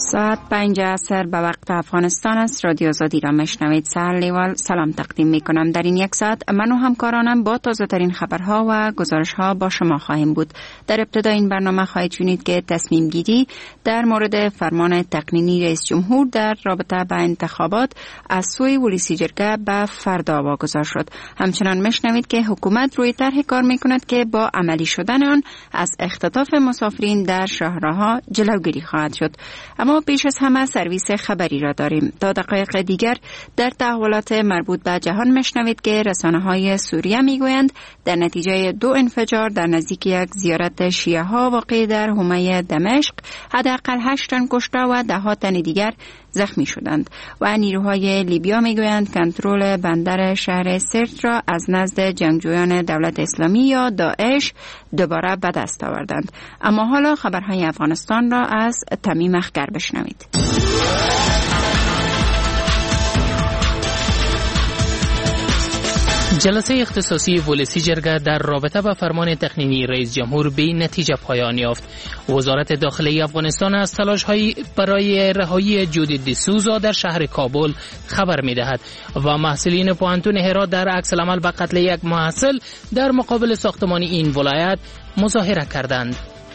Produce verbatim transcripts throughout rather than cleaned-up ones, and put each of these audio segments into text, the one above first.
ساعت پنج عصر به وقت افغانستان است. رادیو آزادی را مشنوید. سهر لیوال سلام تقدیم می کنم. در این یک ساعت من و همکارانم با تازه ترین خبرها و گزارش ها با شما خواهیم بود. در ابتدا این برنامه خواهید شنید که تصمیم گیری در مورد فرمان تقنینی رئیس جمهور در رابطه با انتخابات از سوی ولسی جرگه به فردا واگذار شد. همچنان مشنوید که حکومت روی طرح کار می کند که با عملی شدن آن از اختطاف مسافرین در شاهراه‌ها جلوگیری خواهد شد. اما پیش از همه سرویس خبری را داریم. تا دقایق دیگر در تحولات مربوط به جهان مشنوید که رسانه‌های سوریه میگویند در نتیجه دو انفجار در نزدیک یک زیارت شیعه ها واقع در حومه دمشق حداقل هشت تن کشته و ده ها تن دیگر زخمی شدند و نیروهای لیبیا میگویند کنترل بندر شهر سرت را از نزد جنگجویان دولت اسلامی یا داعش دوباره به دست آوردند. اما حالا خبرهای افغانستان را از تمیم اخگر بشنوید. جلسه اختصاصی ولسی جرگه در رابطه با فرمان تقنینی رئیس جمهور به نتیجه پایان یافت. وزارت داخلی افغانستان از تلاش‌های برای رهایی جودی دیسوزا در شهر کابل خبر می‌دهد و محصلین پوهنتون هرات در عکس العمل به قتل یک محصل در مقابل ساختمان این ولایت مظاهره کردند.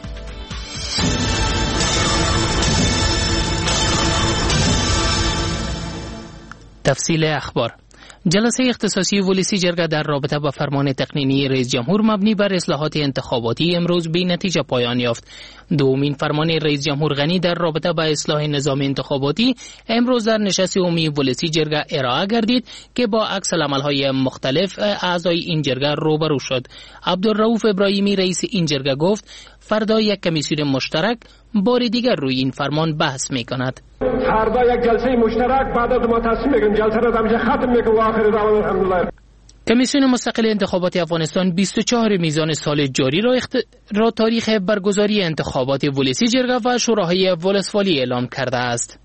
تفصیل اخبار. جلسه اختصاصی ولسی جرگه در رابطه با فرمان تقنینی رئیس جمهور مبنی بر اصلاحات انتخاباتی امروز به نتیجه پایان یافت. دومین فرمان رئیس جمهور غنی در رابطه با اصلاح نظام انتخاباتی امروز در نشست عمومی ولسی جرگه ارائه گردید که با عکس العمل‌های مختلف اعضای این جرگه روبرو شد. عبدالرؤوف ابراهیمی رئیس این جرگه گفت فردا یک کمیسیون مشترک بار دیگر روی این فرمان بحث می‌کند. فردا یک جلسه مشترک بعد از ما تصمیم می‌گیریم. جلسه را همیشه ختم می‌کنیم و آخر روز الحمدلله. کمیسیون مستقل انتخابات افغانستان بیست و چهار میزان سال جاری را, اخت... را تاریخ برگزاری انتخابات ولسی جرگه و شوراهای ولسوالی اعلام کرده است.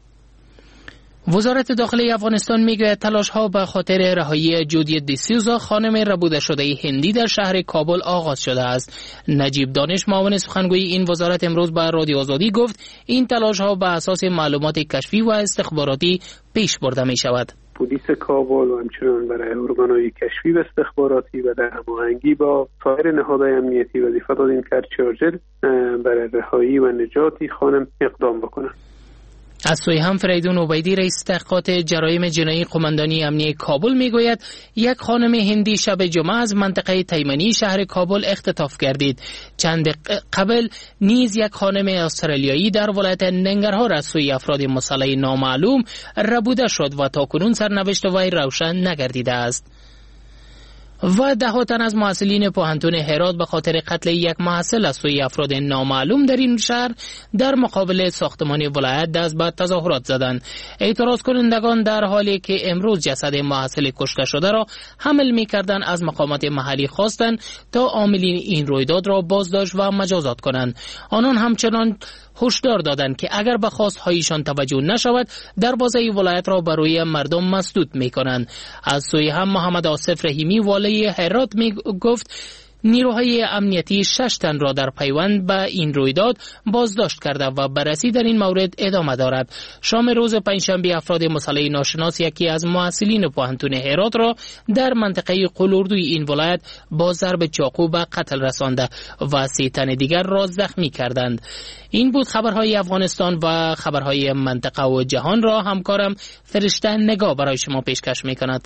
وزارت داخلی افغانستان میگوید تلاش‌ها به خاطر رهایی جودی دیسوزا خانم ربوده شده هندی در شهر کابل آغاز شده است. نجیب دانش معاون سخنگوی این وزارت امروز به رادیو آزادی گفت این تلاش‌ها به اساس معلومات کشفی و استخباراتی پیش برده می‌شود. پلیس کابل و همچنین برای ارگان‌های کشفی و استخباراتی و در هماهنگی با سایر نهادهای امنیتی وظیفه دادیم که چارجر برای رهایی و نجاتی خانم اقدام بکنند. از سوی هم فریدون عبیدی رئیس تحقیقات جرایم جنایی قماندانی امنیه کابل میگوید یک خانم هندی شب جمعه از منطقه تیمنی شهر کابل اختطاف گردید. چند قبل نیز یک خانم استرالیایی در ولایت ننگرهار از سوی افراد مسلح نامعلوم ربوده شد و تاکنون سرنوشت وی روشن نگردیده است. و ده ها تن از محصلین پوهنتون هرات به خاطر قتل یک محصل از سوی افراد نامعلوم در این شهر در مقابل ساختمان ولایت دست به تظاهرات زدند. اعتراض کنندگان در حالی که امروز جسد محصل کشته شده را حمل می‌کردند از مقامات محلی خواستند تا عاملین این رویداد را بازداشت و مجازات کنند. آنان همچنان هشدار دادند که اگر به خواست‌هایشان توجه نشود دروازه ولایت را برای مردم مسدود می‌کنند. از سوی هم محمد آصف رحیمی والی هرات می گفت نیروهای امنیتی شش تن را در پیوند به این رویداد بازداشت کرده و بررسی در این مورد ادامه دارد. شام روز پنجشنبه افراد مسلح ناشناس یکی از محصلین پوهنتون هرات را در منطقه قلوردوی این ولایت با ضرب چاقو به قتل رسانده و سه تن دیگر را زخمی کردند. این بود خبرهای افغانستان و خبرهای منطقه و جهان را همکارم فرشته نگاه برای شما پیشکش می‌کند.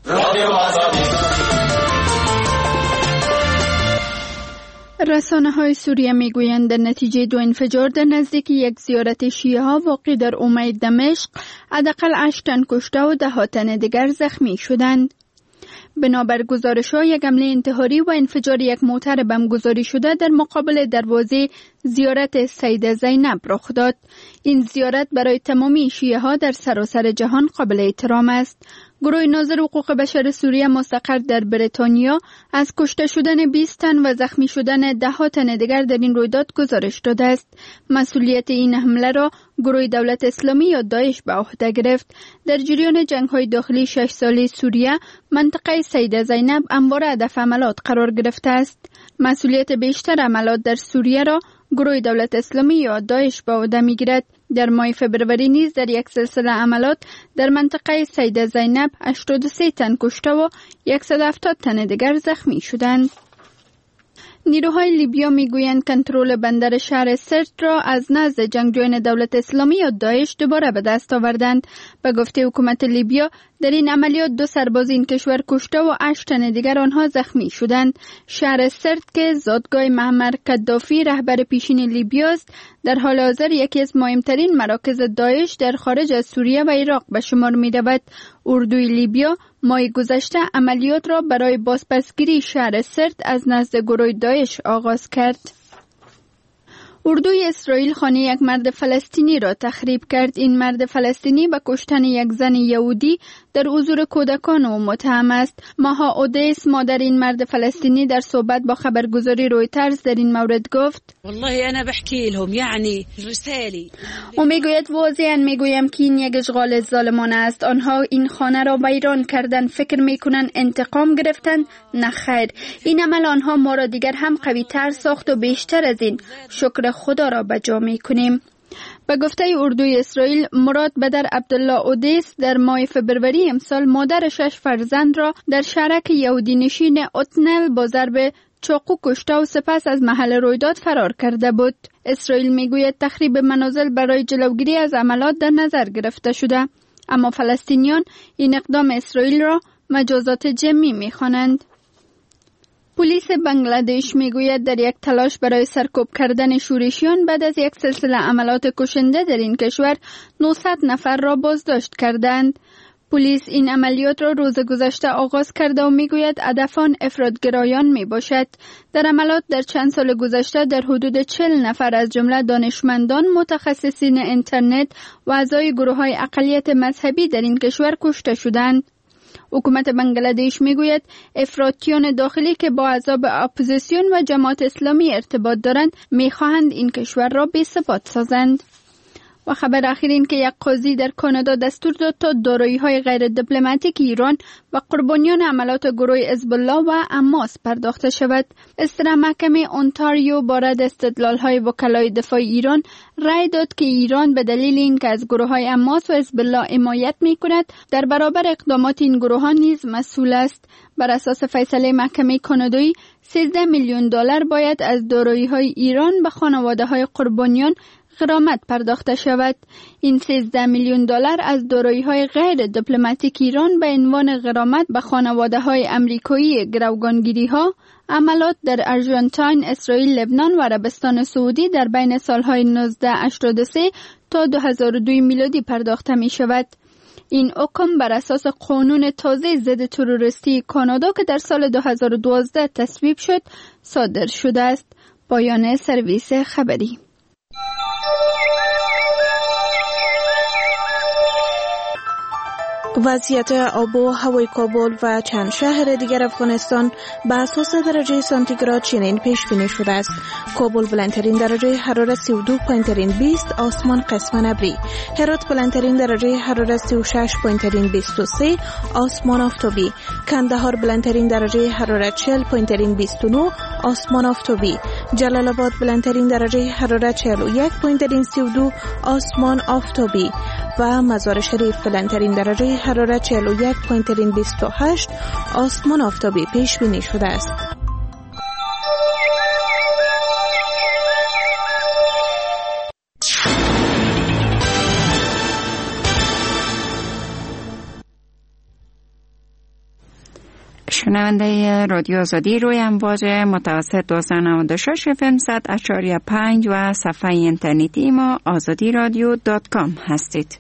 رسانه‌های سوریه میگویند در نتیجه دو انفجار در نزدیک یک زیارت شیعه ها واقع در حومه دمشق حداقل هشت تن کشته و ده ها تن دیگر زخمی شدند. بنابر گزارش‌ها یک حمله انتحاری و انفجار یک موتر بمبگذاری شده در مقابل دروازه زیارت سیده زینب رخ داد. این زیارت برای تمامی شیعه ها در سراسر جهان قابل احترام است. گروه ناظر حقوق بشر سوریه مستقر در بریتانیا از کشته شدن بیست تن و زخمی شدن ده ها تن دیگر در این رویداد گزارش داده است. مسئولیت این حمله را گروه دولت اسلامی یا داعش به عهده گرفت. در جریان جنگ‌های داخلی شش ساله سوریه منطقه سیده زینب همواره هدف حملات قرار گرفته است. مسئولیت بیشتر حملات در سوریه را گروه دولت اسلامی یا داعش به عهده می‌گیرد. در ماه فبروری نیز در یک سلسله عملات در منطقه سیده زینب هشتاد و سه تن کشته و صد و هفتاد تن دیگر زخمی شدند. نیروهای لیبیا میگویند کنترل بندر شهر سرت را از نزد جنگجویان دولت اسلامی یا داعش دوباره به دست آوردند. به گفته حکومت لیبیا در این عملیات دو سرباز این کشور کشته و هشت تن دیگر آنها زخمی شدند. شهر سرت که زادگاه معمر قدافی رهبر پیشین لیبیا است، در حال حاضر یکی از مهمترین مراکز داعش در خارج از سوریه و عراق به شمار می رود. اردوی لیبیا ماه گذشته عملیات را برای بازپسگیری شهر سرت از نزد گروه داعش آغاز کرد. اردوی اسرائیل خانه یک مرد فلسطینی را تخریب کرد. این مرد فلسطینی به کشتن یک زن یهودی در حضور کودکان او متهم است. ماها اودیس مادر این مرد فلسطینی در صحبت با خبرگزاری رویترز در این مورد گفت: والله انا بحكي لهم يعني رساله. او میگوید واضحاً میگویم که این یک اشغال ظالمانه است. آنها این خانه را ویران کردن، فکر میکنن انتقام گرفتن. نه خیر، این عمل آنها ما را دیگر هم قوی تر ساخت و بیشتر از این شکر خدا را به جا میکنیم. به گفته اردوی اسرائیل، مراد بدر عبدالله اودیس در ماه فبروری امسال مادر شش فرزند را در شهرک یهودی نشین اوتنل با ضرب چاقو کشته و سپس از محل رویداد فرار کرده بود. اسرائیل میگوید تخریب منازل برای جلوگیری از عملات در نظر گرفته شده، اما فلسطینیان این اقدام اسرائیل را مجازات جمعی میخوانند. پلیس بنگلادش میگوید در یک تلاش برای سرکوب کردن شورشیان بعد از یک سلسله عملات کشنده در این کشور نهصد نفر را بازداشت کردند. پلیس این عملیات را روز گذشته آغاز کرده و میگوید هدفان افراطگرایان می باشد. در عملات در چند سال گذشته در حدود چهل نفر از جمله دانشمندان، متخصصین اینترنت و اعضای گروه‌های اقلیت مذهبی در این کشور کشته شدند. حکومت بنگلادش میگوید افراطیان داخلی که با احزاب اپوزیسیون و جماعت اسلامی ارتباط دارند میخواهند این کشور را بی‌ثبات سازند. و خبر اخیر این که یک قاضی در کانادا دستور داد تا دارایی‌های غیر دیپلماتیک ایران و قربانیان عملات گروه حزب الله و حماس پرداخته شود. اصدار محکمه اونتاریو با رد استدلال‌های وکلای دفاع ایران رأی داد که ایران به دلیل اینکه از گروه‌های حماس و حزب الله حمایت می‌کند در برابر اقدامات این گروه‌ها نیز مسئول است. بر اساس فیصله محکمه کانادایی سیزده میلیون دلار باید از دارایی‌های ایران به خانواده‌های قربانیان غرامت پرداخته شود. این سیزده میلیون دلار از دارایی‌های غیر دیپلماتیک ایران به عنوان غرامت به خانواده‌های آمریکایی گروگانگیری‌ها، عملات در آرژانتین، اسرائیل، لبنان و عربستان سعودی در بین سالهای نوزده هشتاد و سه تا دو هزار و دو میلادی پرداخته می شود. این حکم بر اساس قانون تازه ضد تروریستی کانادا که در سال دو هزار و دوازده تصویب شد صادر شده است. پایان سرویس خبری. وضعیت آب و هوای کابل و چند شهر دیگر افغانستان به اساس درجه سانتیگراد چنین پیش بینی شده است. کابل بلندترین درجه حرارت سی و دو پایین‌ترین بیست، آسمان قسماً ابری. هرات بلندترین درجه حرارت سی و شش پایین‌ترین بیست و سه، آسمان آفتابی. کندهار بلندترین درجه حرارت چهل پایین‌ترین بیست و نه، آسمان آفتابی. جلال آباد بلندترین درجه حرارت چهل و یک پایین‌ترین سی و دو، آسمان آفتابی. و مزار شریف بلندترین درجه حرارت چهل و یک پایین‌ترین بیست و هشت، آسمان آفتابی پیش بینی شده است. شنونده رادیو آزادی روی امواج متوسط دویست و نود و شش اف ام صد و پنج و صفحه اینترنتی ما آزادی رادیو دات کام هستید.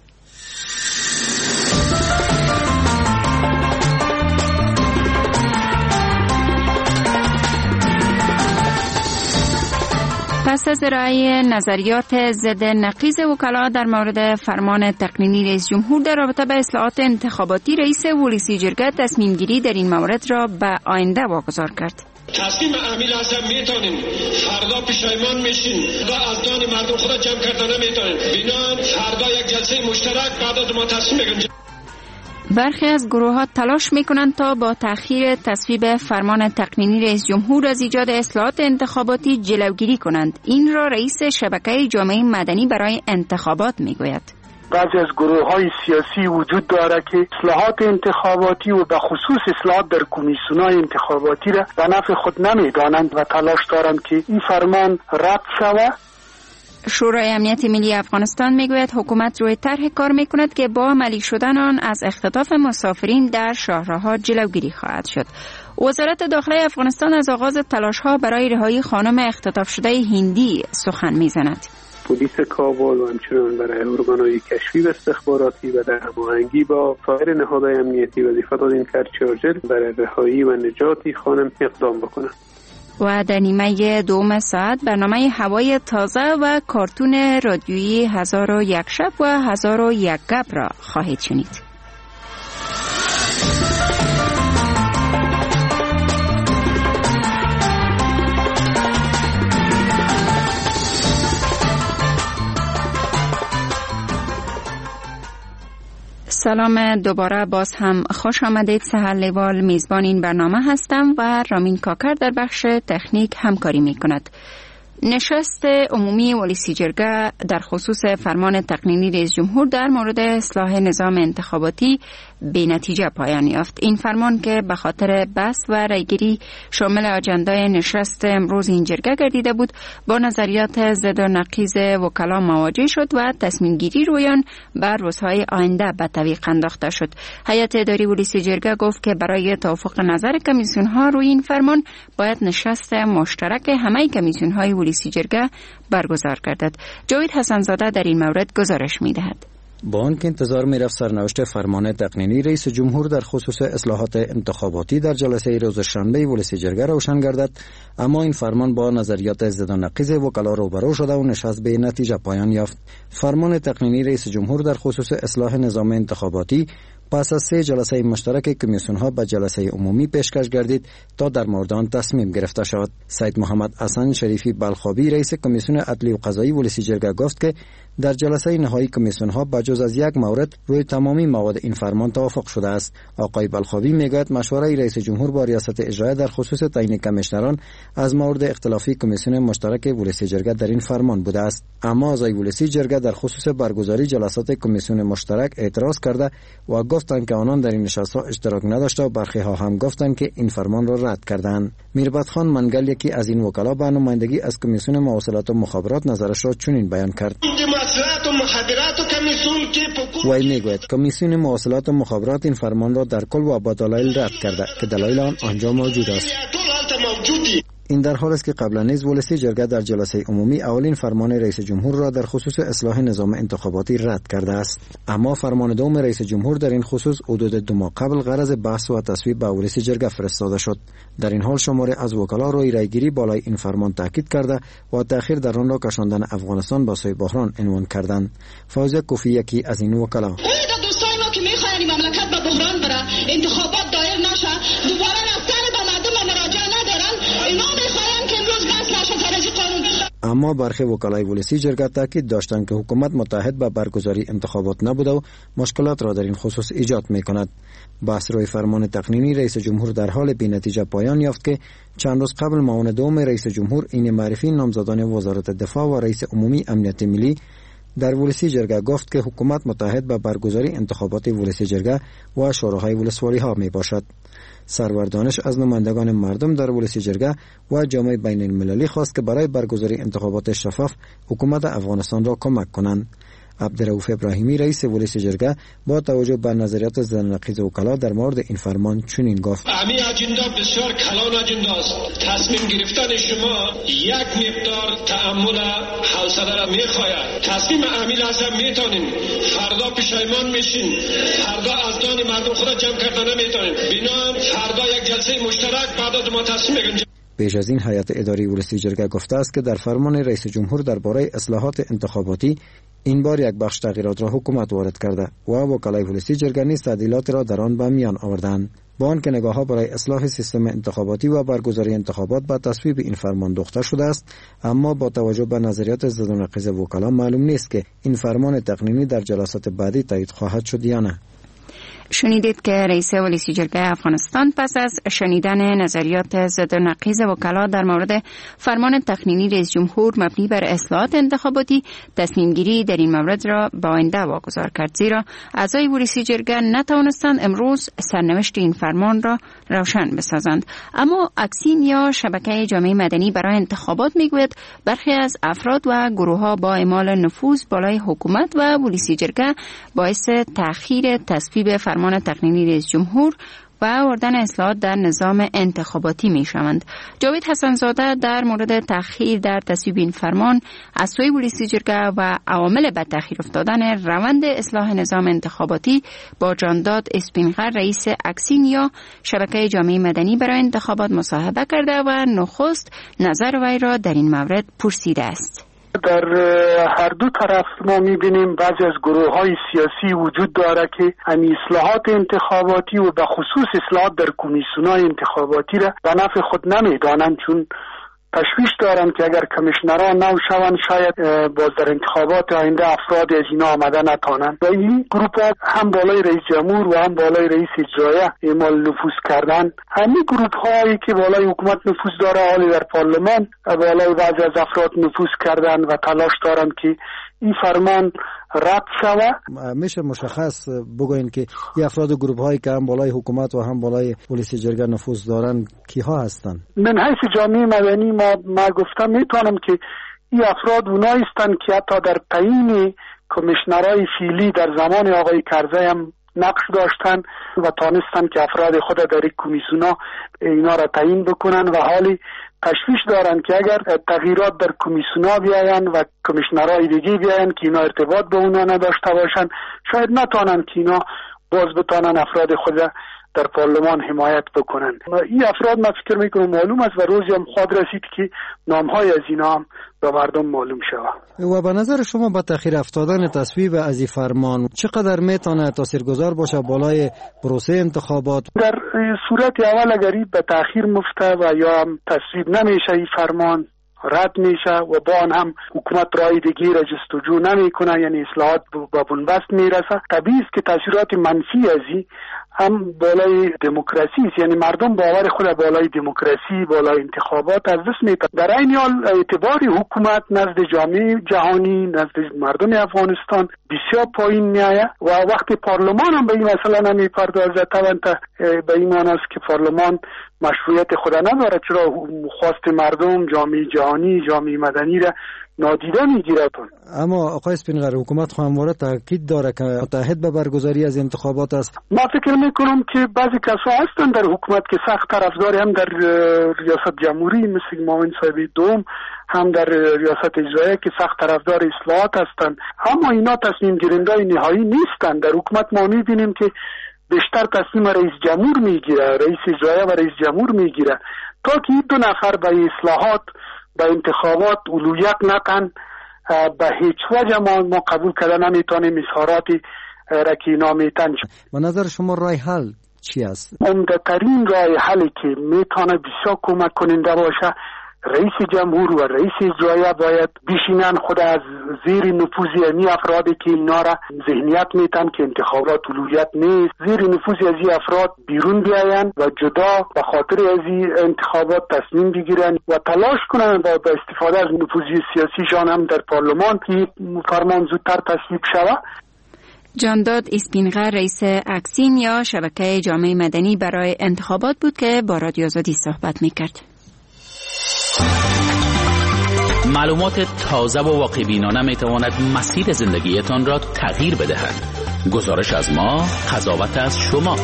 پس از ارائه نظریات ضد نقیض وکلا در مورد فرمان تقنینی رئیس جمهور در رابطه با اصلاحات انتخاباتی، رئیس ولسی جرگه تصمیم گیری در این مورد را به آینده واگذار کرد. تصمیم عمیل هستم میتونیم فردا پشیمان میشین و از دان مردم خود جمع کردن نمیتونیم. بنابراین فردا یک جلسه مشترک بعد از ما تصمیم بگیریم. برخی از گروه‌ها تلاش می‌کنند تا با تأخیر تصویب فرمان تقنینی رئیس جمهور از ایجاد اصلاحات انتخاباتی جلوگیری کنند. این را رئیس شبکه جامعه مدنی برای انتخابات می‌گوید. بعضی از گروه‌های سیاسی وجود داره که اصلاحات انتخاباتی و به خصوص اصلاحات در کمیسیون‌های انتخاباتی را به نفع خود نمی‌دانند و تلاش دارند که این فرمان رد شود. شورای امنیت ملی افغانستان میگوید حکومت روی طرح کار میکند که با عملی شدن آن از اختطاف مسافرین در شاهراه‌ها جلوگیری خواهد شد. وزارت داخلی افغانستان از آغاز تلاش‌ها برای رهایی خانم اختطاف شده هندی سخن میزند. پلیس کابل و همچنین برای ارگان‌های کشفی و استخباراتی و در هماهنگی با سایر نهادهای امنیتی وظیفه دادیم که چارجر برای رهایی و نجات خانم اقدام بکنند. و در نیمه دوم ساعت برنامه هوای تازه و کارتون رادیویی هزار و یک شب و هزار و یک گپ را خواهید شنید. سلام دوباره، باز هم خوش آمدید. سحر لیوال میزبان این برنامه هستم و رامین کاکر در بخش تکنیک همکاری می کند. نشست عمومی ولیسی جرگه در خصوص فرمان تقنینی رئیس جمهور در مورد اصلاح نظام انتخاباتی به نتیجه پایان یافت. این فرمان که به خاطر بحث و رایگیری شامل اجندای نشست امروز این جرگه گردیده بود، با نظریات ضد و نقیض وکلا مواجه شد و تصمیم گیری روی آن بر روزهای آینده به تعویق انداخته شد. هیئت اداری ولیسی جرگه گفت که برای توافق نظر کمیسیون ها روی این فرمان باید نشست مشترک همه کمیسیون های ولیسی جرگه برگزار گردد. جاوید حسن زاده در این مورد گزارش می‌دهد. با آنکه انتظار می‌رفت سرنوشت فرمان تقنینی رئیس جمهور در خصوص اصلاحات انتخاباتی در جلسه روز شنبه ولیسی جرگه روشن گردد، اما این فرمان با نظریات ضد و نقیض وکلا روبرو شده و نشست به نتیجه پایان یافت. فرمان تقنینی رئیس جمهور در خصوص اصلاح نظام انتخاباتی پس از سه جلسه مشترک کمیسیون ها به جلسه عمومی پیشکش گردید تا در مورد آن تصمیم گرفته شود. سید محمد حسن شریفی بلخابی رئیس کمیسیون عدلی و قضایی ولیسی جرگه گفت که در جلسه نهایی کمیسیون ها بجز از یک مورد روی تمامی مواد این فرمان توافق شده است. آقای بلخابی میگوید مشوره رئیس جمهور با ریاست اجرایی در خصوص تعیین کمیشنران از مورد اختلافی کمیسیون مشترک ولیسی جرگه در این فرمان بوده است، اما اعضای ولیسی جرگه در خصوص برگزاری جلسات کمیسیون مشترک اعتراض کرده و گفتند که آنان در این نشست‌ها اشتراک نداشته و برخی ها هم گفتند که این فرمان را رد کردند. میربت خان منگل یکی از این وکلا به نمایندگی از کمیسیون مواصلات و مخابرات نظرش را چنین بیان کرد. وی میگوید کمیسیون مواصلات و مخابرات این فرمان را در کل و با دلایل رد کرده که دلایل آن آنجا موجود است. این در حال است که قبلا نیز ولیسی جرگه در جلسه عمومی اولین فرمان رئیس جمهور را در خصوص اصلاح نظام انتخاباتی رد کرده است، اما فرمان دوم رئیس جمهور در این خصوص حدود دو ماه قبل غرض بحث و تصویب به ولیسی جرگه فرستاده شد. در این حال شماره از وکلا روی رایگیری بالای این فرمان تاکید کرده و تأخیر در آن را کشاندن افغانستان با سوی بحران عنوان کردند. فوزیه کوفی یکی از این وکلا: دوستان ما که میخواین مملکت به بحران بره، انتخابات دایر نشه، دوباره رفتن به مردم مراجعه ندارن، اینا میخواین که امروز بس نشه خارج قانون. اما برخی وکلای ولیسی جرگه تاکید داشتند که حکومت متحد به برگزاری انتخابات نبوده و مشکلات را در این خصوص ایجاد میکند. بحث روی فرمان تقنینی رئیس جمهور در حال بی‌نتیجه پایان یافت که چند روز قبل معاون دوم رئیس جمهور این معرفی نامزدان وزارت دفاع و رئیس عمومی امنیت ملی در ولیسی جرگه گفت که حکومت متحد به برگزاری انتخابات ولیسی جرگه و شوراهای ولسوالی ها می باشد. سرور دانش از نمایندگان مردم در ولیسی جرگه و جامعه بین المللی خواست که برای برگزاری انتخابات شفاف حکومت افغانستان را کمک کنند. عبدالرؤوف ابراهیمی رئیس ولیسی جرگه با توجه به نظریات ضد نقیض وکلا در مورد این فرمان چنین گفت: امی اجندا بسیار کلان اجندا است. تصمیم گرفتن شما یک مقدار تأمل حوصله را می‌خواهد. تصمیم امی لازم میتونین، فردا پشیمان میشین، فردا از دان مردم خود جمع کردن نمیتونین. بنابراین فردا یک جلسه مشترک بعد از ما تصمیم بگیریم. پیش از این هیئت اداری ولیسی جرگه گفته است که در فرمان رئیس جمهور درباره اصلاحات انتخاباتی این بار یک بخش تغییرات را حکومت وارد کرده و وکلای ولیسی جرگه نیز تعدیلات را در آن به میان آوردند. با آنکه نگاه‌ها برای اصلاح سیستم انتخاباتی و برگزاری انتخابات به تصویب این فرمان دوخته شده است، اما با توجه به نظریات ضد و نقیض وکلا معلوم نیست که این فرمان تقنینی در جلسات بعدی تایید خواهد شد یا نه. شنیدید که رئیس ولسی جرگه افغانستان پس از شنیدن نظریات ضد و نقیض وکلا در مورد فرمان تقنینی رئیس جمهور مبنی بر اصلاحات انتخاباتی تصمیم گیری در این مورد را به آینده واگذار کرد، زیرا اعضای ولسی جرگه نتوانستند امروز سرنوشت این فرمان را روشن بسازند. اما اکسین یا شبکه جامعه مدنی برای انتخابات میگوید برخی از افراد و گروه ها با اعمال نفوذ بالای حکومت و ولسی جرگه باعث تأخیر تصویب فرمان تقنینی رئیس جمهور و آوردن اصلاحات در نظام انتخاباتی می شوند. جاوید حسنزاده در مورد تأخیر در تصویب این فرمان از سوی ولسی جرگه و عوامل به تأخیر افتادن روند اصلاح نظام انتخاباتی با جانداد اسپینغر رئیس اکسین یا شبکه جامعه مدنی برای انتخابات مصاحبه کرده و نخست نظر وی را در این مورد پرسیده است. در هر دو طرف ما می‌بینیم بعضی از گروه‌های سیاسی وجود داره که این اصلاحات انتخاباتی و به خصوص اصلاحات در کمیسیون‌های انتخاباتی را به نفع خود نمی‌دانند، چون تشویش دارند که اگر کمیشنران نو شوند شاید باز در انتخابات آینده افراد از اینا آمده نتانند و این گروپ ها هم بالای رئیس جمهور و هم بالای رئیس اجرایی اعمال نفوذ کردن. همین گروپ هایی که بالای حکومت نفوذ داره حالی در پارلمان بالای بعضی از افراد نفوذ کردن و تلاش دارند که این فرمان رد شوه. میشه مشخص بگوین که این افراد و گروپ هایی که هم بالای حکومت و هم بالای ولسی جرگه نفوذ دارن کیها هستند؟ من حیث جامعه مدنی ما, ما گفتم میتونم که این افراد اونایی هستند که حتی در تعیین کمیشنرهای فعلی در زمان آقای کرزی هم نقش داشتن و تانستن که افراد خود در این کمیسیونا اینا را تعیین بکنن و حالی تشویش دارن که اگر تغییرات در کمیسیونا بیاین و کمیشنرهای دیگه بیاین که اینا ارتباط به اونا نداشته باشن شاید نتانن که اینا باز بتانن افراد خود در پارلمان حمایت بکنن. این افراد من فکر میکنم معلوم است و روزی هم خواهد رسید که نامهای از اینا هم به مردم معلوم شود. و به نظر شما با تأخیر افتادن تصویب از این فرمان چقدر میتونه تاثیرگذار باشه بالای پروسه انتخابات؟ در صورت اول اگر به تأخیر مفته و یا هم تصویب نمیشه این فرمان رد میشه و با آن هم حکومت رای دیگه را جستجو نمیکنه، یعنی اصلاحات به بنبست میرسه، طبیعی است که تاثیرات منفی از این هم بالای دموکراسی است، یعنی مردم باور خود بالای دموکراسی بالای انتخابات از دست میدن. در این حال اعتبار حکومت نزد جامعه جهانی نزد مردم افغانستان بسیار پایین میآید و وقتی پارلمان هم به این مسئله نمیپردازه طبعا به این معنی است که پارلمان مشروعیت خود نداره، چرا خواست مردم جامعه جهانی جامعه مدنی را نادیده میگیره. اما آقای اسپینغر حکومت همواره تاکید داره که متحد به برگزاری از انتخابات است. ما فکر میکنم که بعضی کسا هستن در حکومت که سخت طرفدار هم در ریاست جمهوری مثل معاون صاحب دوم هم در ریاست اجرایی که سخت طرفدار اصلاحات هستند، اما اینا تصمیم گیرندگان نهایی نیستند. در حکومت ما میبینیم که بیشتر تصمیم رئیس جمهور میگیره، رئیس اجرایی و رئیس جمهور میگیره تا که این دو نفر به اصلاحات به انتخابات اولویت نکن به هیچ وجه ما, ما قبول کردن نمیتونیم اظهاراتی را که اینا میتن. به نظر شما رای حل چی است؟ عمده ترین رای حلی که میتونه بسیار کمک کننده باشه رئیس جمهور و رئیس اجرایی باید بشینن خود از زیر نفوذی امی افرادی که اینا را ذهنیت میتن که انتخابات اولویت نیست، زیر نفوذی از این افراد بیرون بیاین و جدا به خاطر از این انتخابات تصمیم بگیرن و تلاش کنن و با استفاده از نفوذی سیاسیشان هم در پارلمان که فرمان زودتر تصویب شود. جانداد اسپینغر رئیس اکسین یا شبکه جامعه مدنی برای انتخابات بود که با رادیو آزادی صحبت میکرد. معلومات تازه و واقع بینانه می تواند مسیر زندگیتان را تغییر بدهد. گزارش از ما، قضاوت از شما.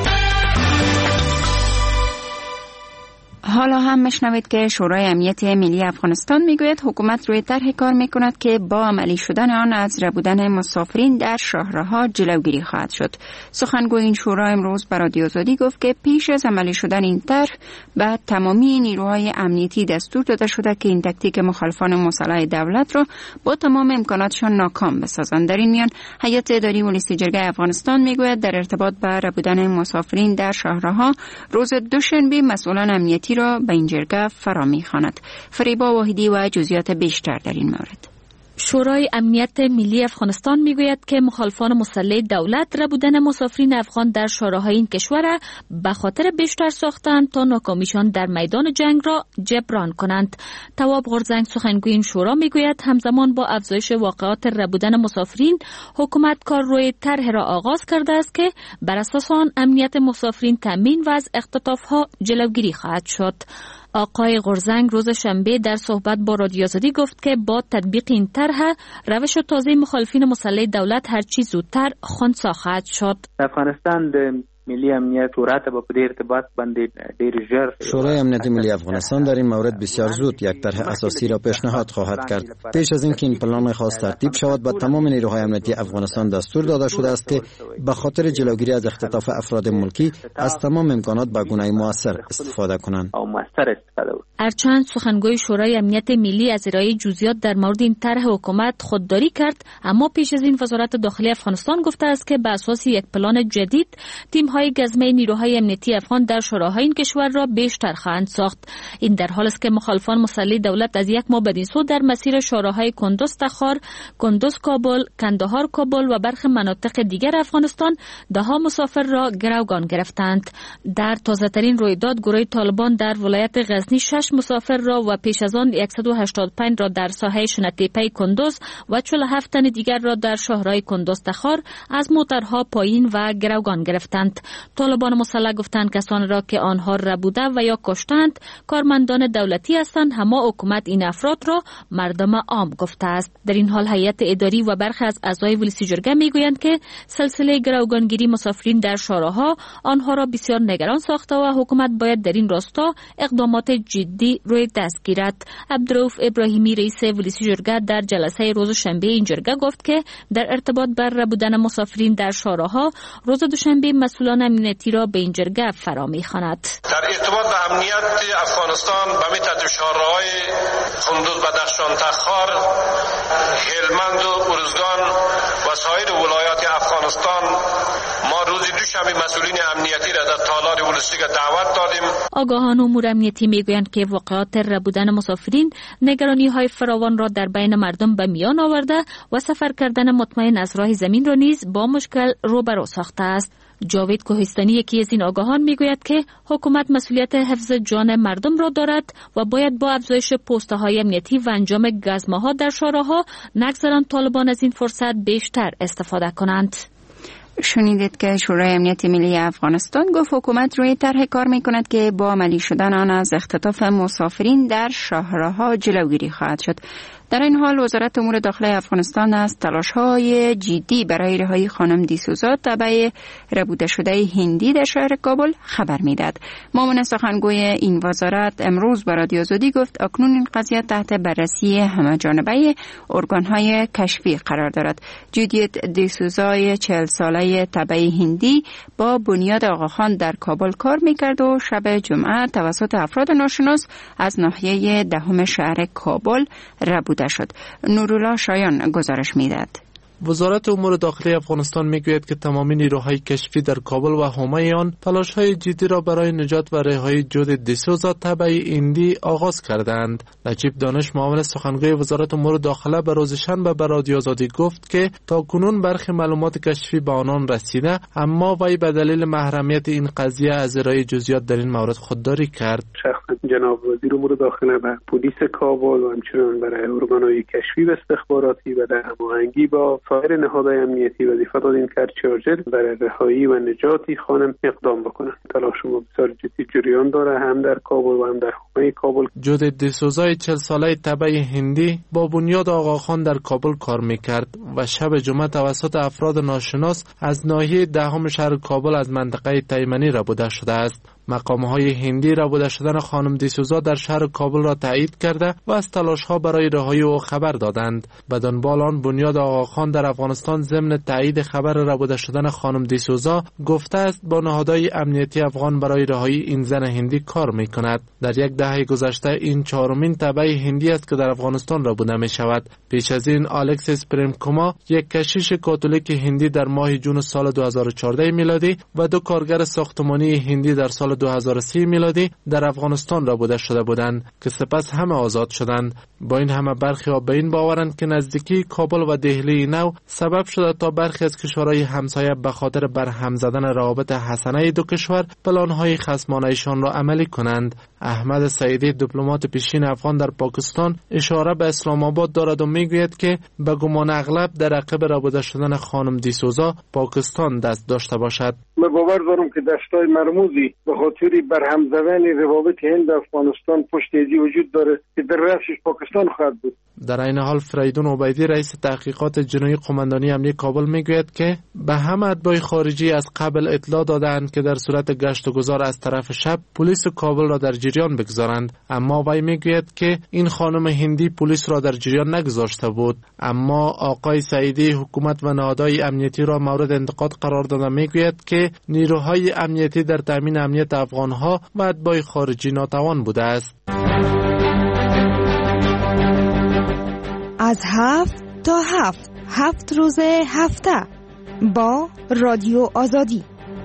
حالا هم مشنوید که شورای امنیت ملی افغانستان میگوید حکومت روی طرحی کار میکند که با عملی شدن آن از ربودن مسافرین در شاهراه‌ها جلوگیری خواهد شد. سخنگوی این شورا امروز به رادیو آزادی گفت که پیش از عملی شدن این طرح به تمامی نیروهای امنیتی دستور داده شده که این تاکتیک مخالفان مسلح دولت را با تمام امکاناتشان ناکام بسازند. در این میان هیئت اداری ولسی جرگه افغانستان میگوید در ارتباط با ربودن مسافرین در شاهراه‌ها روز دوشنبه مسئولان امنیتی را به این جرگه فرا می‌خواند. فریبا واحدی و جزئیات بیشتر در این مورد. شورای امنیت ملی افغانستان میگوید که مخالفان مسلح دولت ربودن مسافرین افغان در شوراهای این کشور به خاطر بیشتر ساختند تا ناکامیشان در میدان جنگ را جبران کنند. تواب غرزنگ سخنگوی این شورا میگوید همزمان با افزایش واقعات ربودن مسافرین، حکومت کار روی طرح را آغاز کرده است که بر اساس آن امنیت مسافرین تامین و از اختطافها جلوگیری خواهد شد. آقای غرزنگ روز شنبه در صحبت با رادیو آزادی گفت که با تطبیق این طرح روش تازه مخالفین مسلح دولت هرچی زودتر خنثی خواهد شد. افغانستان ملی امنیت و راتب په دې ارتباط باندې ډېر ژر شورای امنیت ملی افغانستان در این مورد بسیار زود یک طرح اساسی را پیشنهاد خواهد کرد. پیش از اینکه این پلان خاص ترتیب شود به تمام نیروهای امنیتی افغانستان دستور داده شده است که به خاطر جلوگیری از اختطاف افراد ملکی از تمام امکانات به گونه مؤثر استفاده کنند. هرچند سخنگوی شورای امنیت ملی از ارائه جزئیات در مورد این طرح حکومت خودداری کرد، اما پیش از این وزارت داخلی افغانستان گفته است که به اساس یک پلان جدید تیم‌های گزمه نیروهای امنیتی افغان در شوراهای این کشور را بیشتر خواهند ساخت. این در حالی است که مخالفان مسلح دولت از یک ماه بدین سو در مسیر شوراهای کندوز تخار، کندوز کابل، کندهار کابل و برخی مناطق دیگر افغانستان ده ها مسافر را گروگان گرفتند. در تازه‌ترین رویداد گروه طالبان در ولایت غزنی شش مسافر را و پیش از آن صد و هشتاد و پنج را در ساحه شنتیپه کندوز و چهل و هفت تن دیگر را در شهرهای کندوز تخار از موترها پایین و گروگان گرفتند. طالبان مسلح گفتند کسانی را که آنها ربوده و یا کشتند کارمندان دولتی هستند، اما حکومت این افراد را مردم عام گفته است. در این حال هیئت اداری و برخی از اعضای ولسی جرگه میگویند که سلسله گروگانگیری مسافرین در شوراها آنها را بسیار نگران ساخته و حکومت باید در این راستا اقدامات جدی روی دست گیرد. عبدالرؤوف ابراهیمی رئیس ولسی جرگه در جلسه روز شنبه این جرگه گفت که در ارتباط بر ربودن مسافرین در شوراها روز دوشنبه مسئولان امنیتی را به این جرگه فرا می‌خواند. در ارتباط به امنیت افغانستان به می ترتیب شهرهای کندوز، بدخشان، تخار، هلمند و ارزگان و سایر ولایات افغانستان ما روز دوشنبه مسئولین امنیتی را در تالار ولسیگه دعوت دادیم. آگاهان امور امنیتی میگویند که واقعات ربودن مسافرین نگرانی‌های فراوان را در بین مردم به میان آورده و سفر کردن مطمئن از راه زمین را نیز با مشکل روبرو ساخته است. جاوید کوهستانی یکی از این آگاهان میگوید که حکومت مسئولیت حفظ جان مردم را دارد و باید با افزایش پست‌های امنیتی و انجام گزمه‌ها در شوراها نگذارند طالبان از این فرصت بیشتر استفاده کنند. شنیدید که شورای امنیت ملی افغانستان گفت حکومت روی طرح کار میکند که با عملی شدن آن از اختطاف مسافرین در شهرها جلوگیری خواهد شد. در این حال وزارت امور داخلی افغانستان از تلاش‌های جدی برای رهایی خانم دیسوزا تبع ربوده شده هندی در شهر کابل خبر میداد. معاون سخنگوی این وزارت امروز به رادیو آزادی گفت اکنون این قضیه تحت بررسی همه‌جانبه ارگان‌های کشفی قرار دارد. جودیت دیسوزای چهل ساله تبع هندی با بنیاد آقاخان در کابل کار میکرد و شب جمعه توسط افراد ناشناس از ناحیه دهم شهر کابل ربوده شد. نورالله شایان گزارش میداد. وزارت امور داخلی افغانستان میگوید که تمامی نیروهای کشفی در کابل و حومه آن تلاش‌های جدی را برای نجات و رهایی جودت دیسوزا تبع هندی آغاز کردند. نجیب دانش معاون سخنگوی وزارت امور داخله به روز شنبه به رادیو آزادی گفت که تاکنون برخی معلومات کشفی به آنان رسیده، اما وی به دلیل محرمیت این قضیه از ارائه جزئیات در این مورد خودداری کرد. شخصا جناب وزیر امور داخله و پلیس کابل و همچنین برای ارگان‌های کشفی و استخباراتی و در هماهنگی با سایر نهادهای امنیتی وظیفه دادیم که چارجر برای رهایی و نجاتی خانم اقدام بکنند. تلاش ما بسیار جدی جریان داره، هم در کابل و هم در حومه کابل. جودت دیسوزای چهل ساله تبع هندی با بنیاد آقاخان در کابل کار میکرد و شب جمعه توسط افراد ناشناس از ناحیه دهم شهر کابل از منطقه تیمنی ربوده شده است. مقام‌های هندی ربوده شدن خانم دیسوزا در شهر کابل را تایید کرده و از تلاش‌ها برای رهایی او خبر دادند. بدانبال آن بنیاد آقاخان در افغانستان ضمن تایید خبر ربوده شدن خانم دیسوزا گفته است با نهادهای امنیتی افغان برای رهایی این زن هندی کار می‌کند. در یک دهه گذشته این چهارمین تبع هندی است که در افغانستان ربوده می‌شود. پیش از این الکسیس پریم-کوما، یک کشیش کاتولیک هندی در ماه جون سال دو هزار و چهارده میلادی و دو کارگر ساختمانی هندی در سال سال دو هزار و سه میلادی در افغانستان رابوده شده بودند که سپس همه آزاد شدند. با این همه برخی ها به این باورند که نزدیکی کابل و دهلی نو سبب شده تا برخی از کشورهای همسایه به خاطر برهم زدن روابط حسنه دو کشور پلان‌های خصمانه‌شان را عملی کنند. احمد سعیدی دیپلمات پیشین افغان در پاکستان اشاره به اسلام آباد دارد و میگوید که به گمان اغلب در عقب رابوده شدن خانم دیسوزا پاکستان دست داشته باشد. من باور دارم که دستای مرموزی به خاطر برهم زدن روابط هند و افغانستان پشت ایدی وجود داره که در رأسش پاکستان خواهد بود. در این حال فریدون عبیدی رئیس تحقیقات جنایی قماندانی امنیه کابل میگوید که به همه اتباع خارجی از قبل اطلاع دادند که در صورت گشت و گذار از طرف شب پلیس کابل را در جریان بگذارند، اما وی میگوید که این خانم هندی پلیس را در جریان نگذاشته بود. اما آقای سعیدی حکومت و نهادهای امنیتی را مورد انتقاد قرار داده میگوید که نیروهای امنیتی در تامین امنیت افغانها و اتباع خارجی ناتوان بوده است. از هفت تا هفت هفت روز هفته با رادیو آزادی.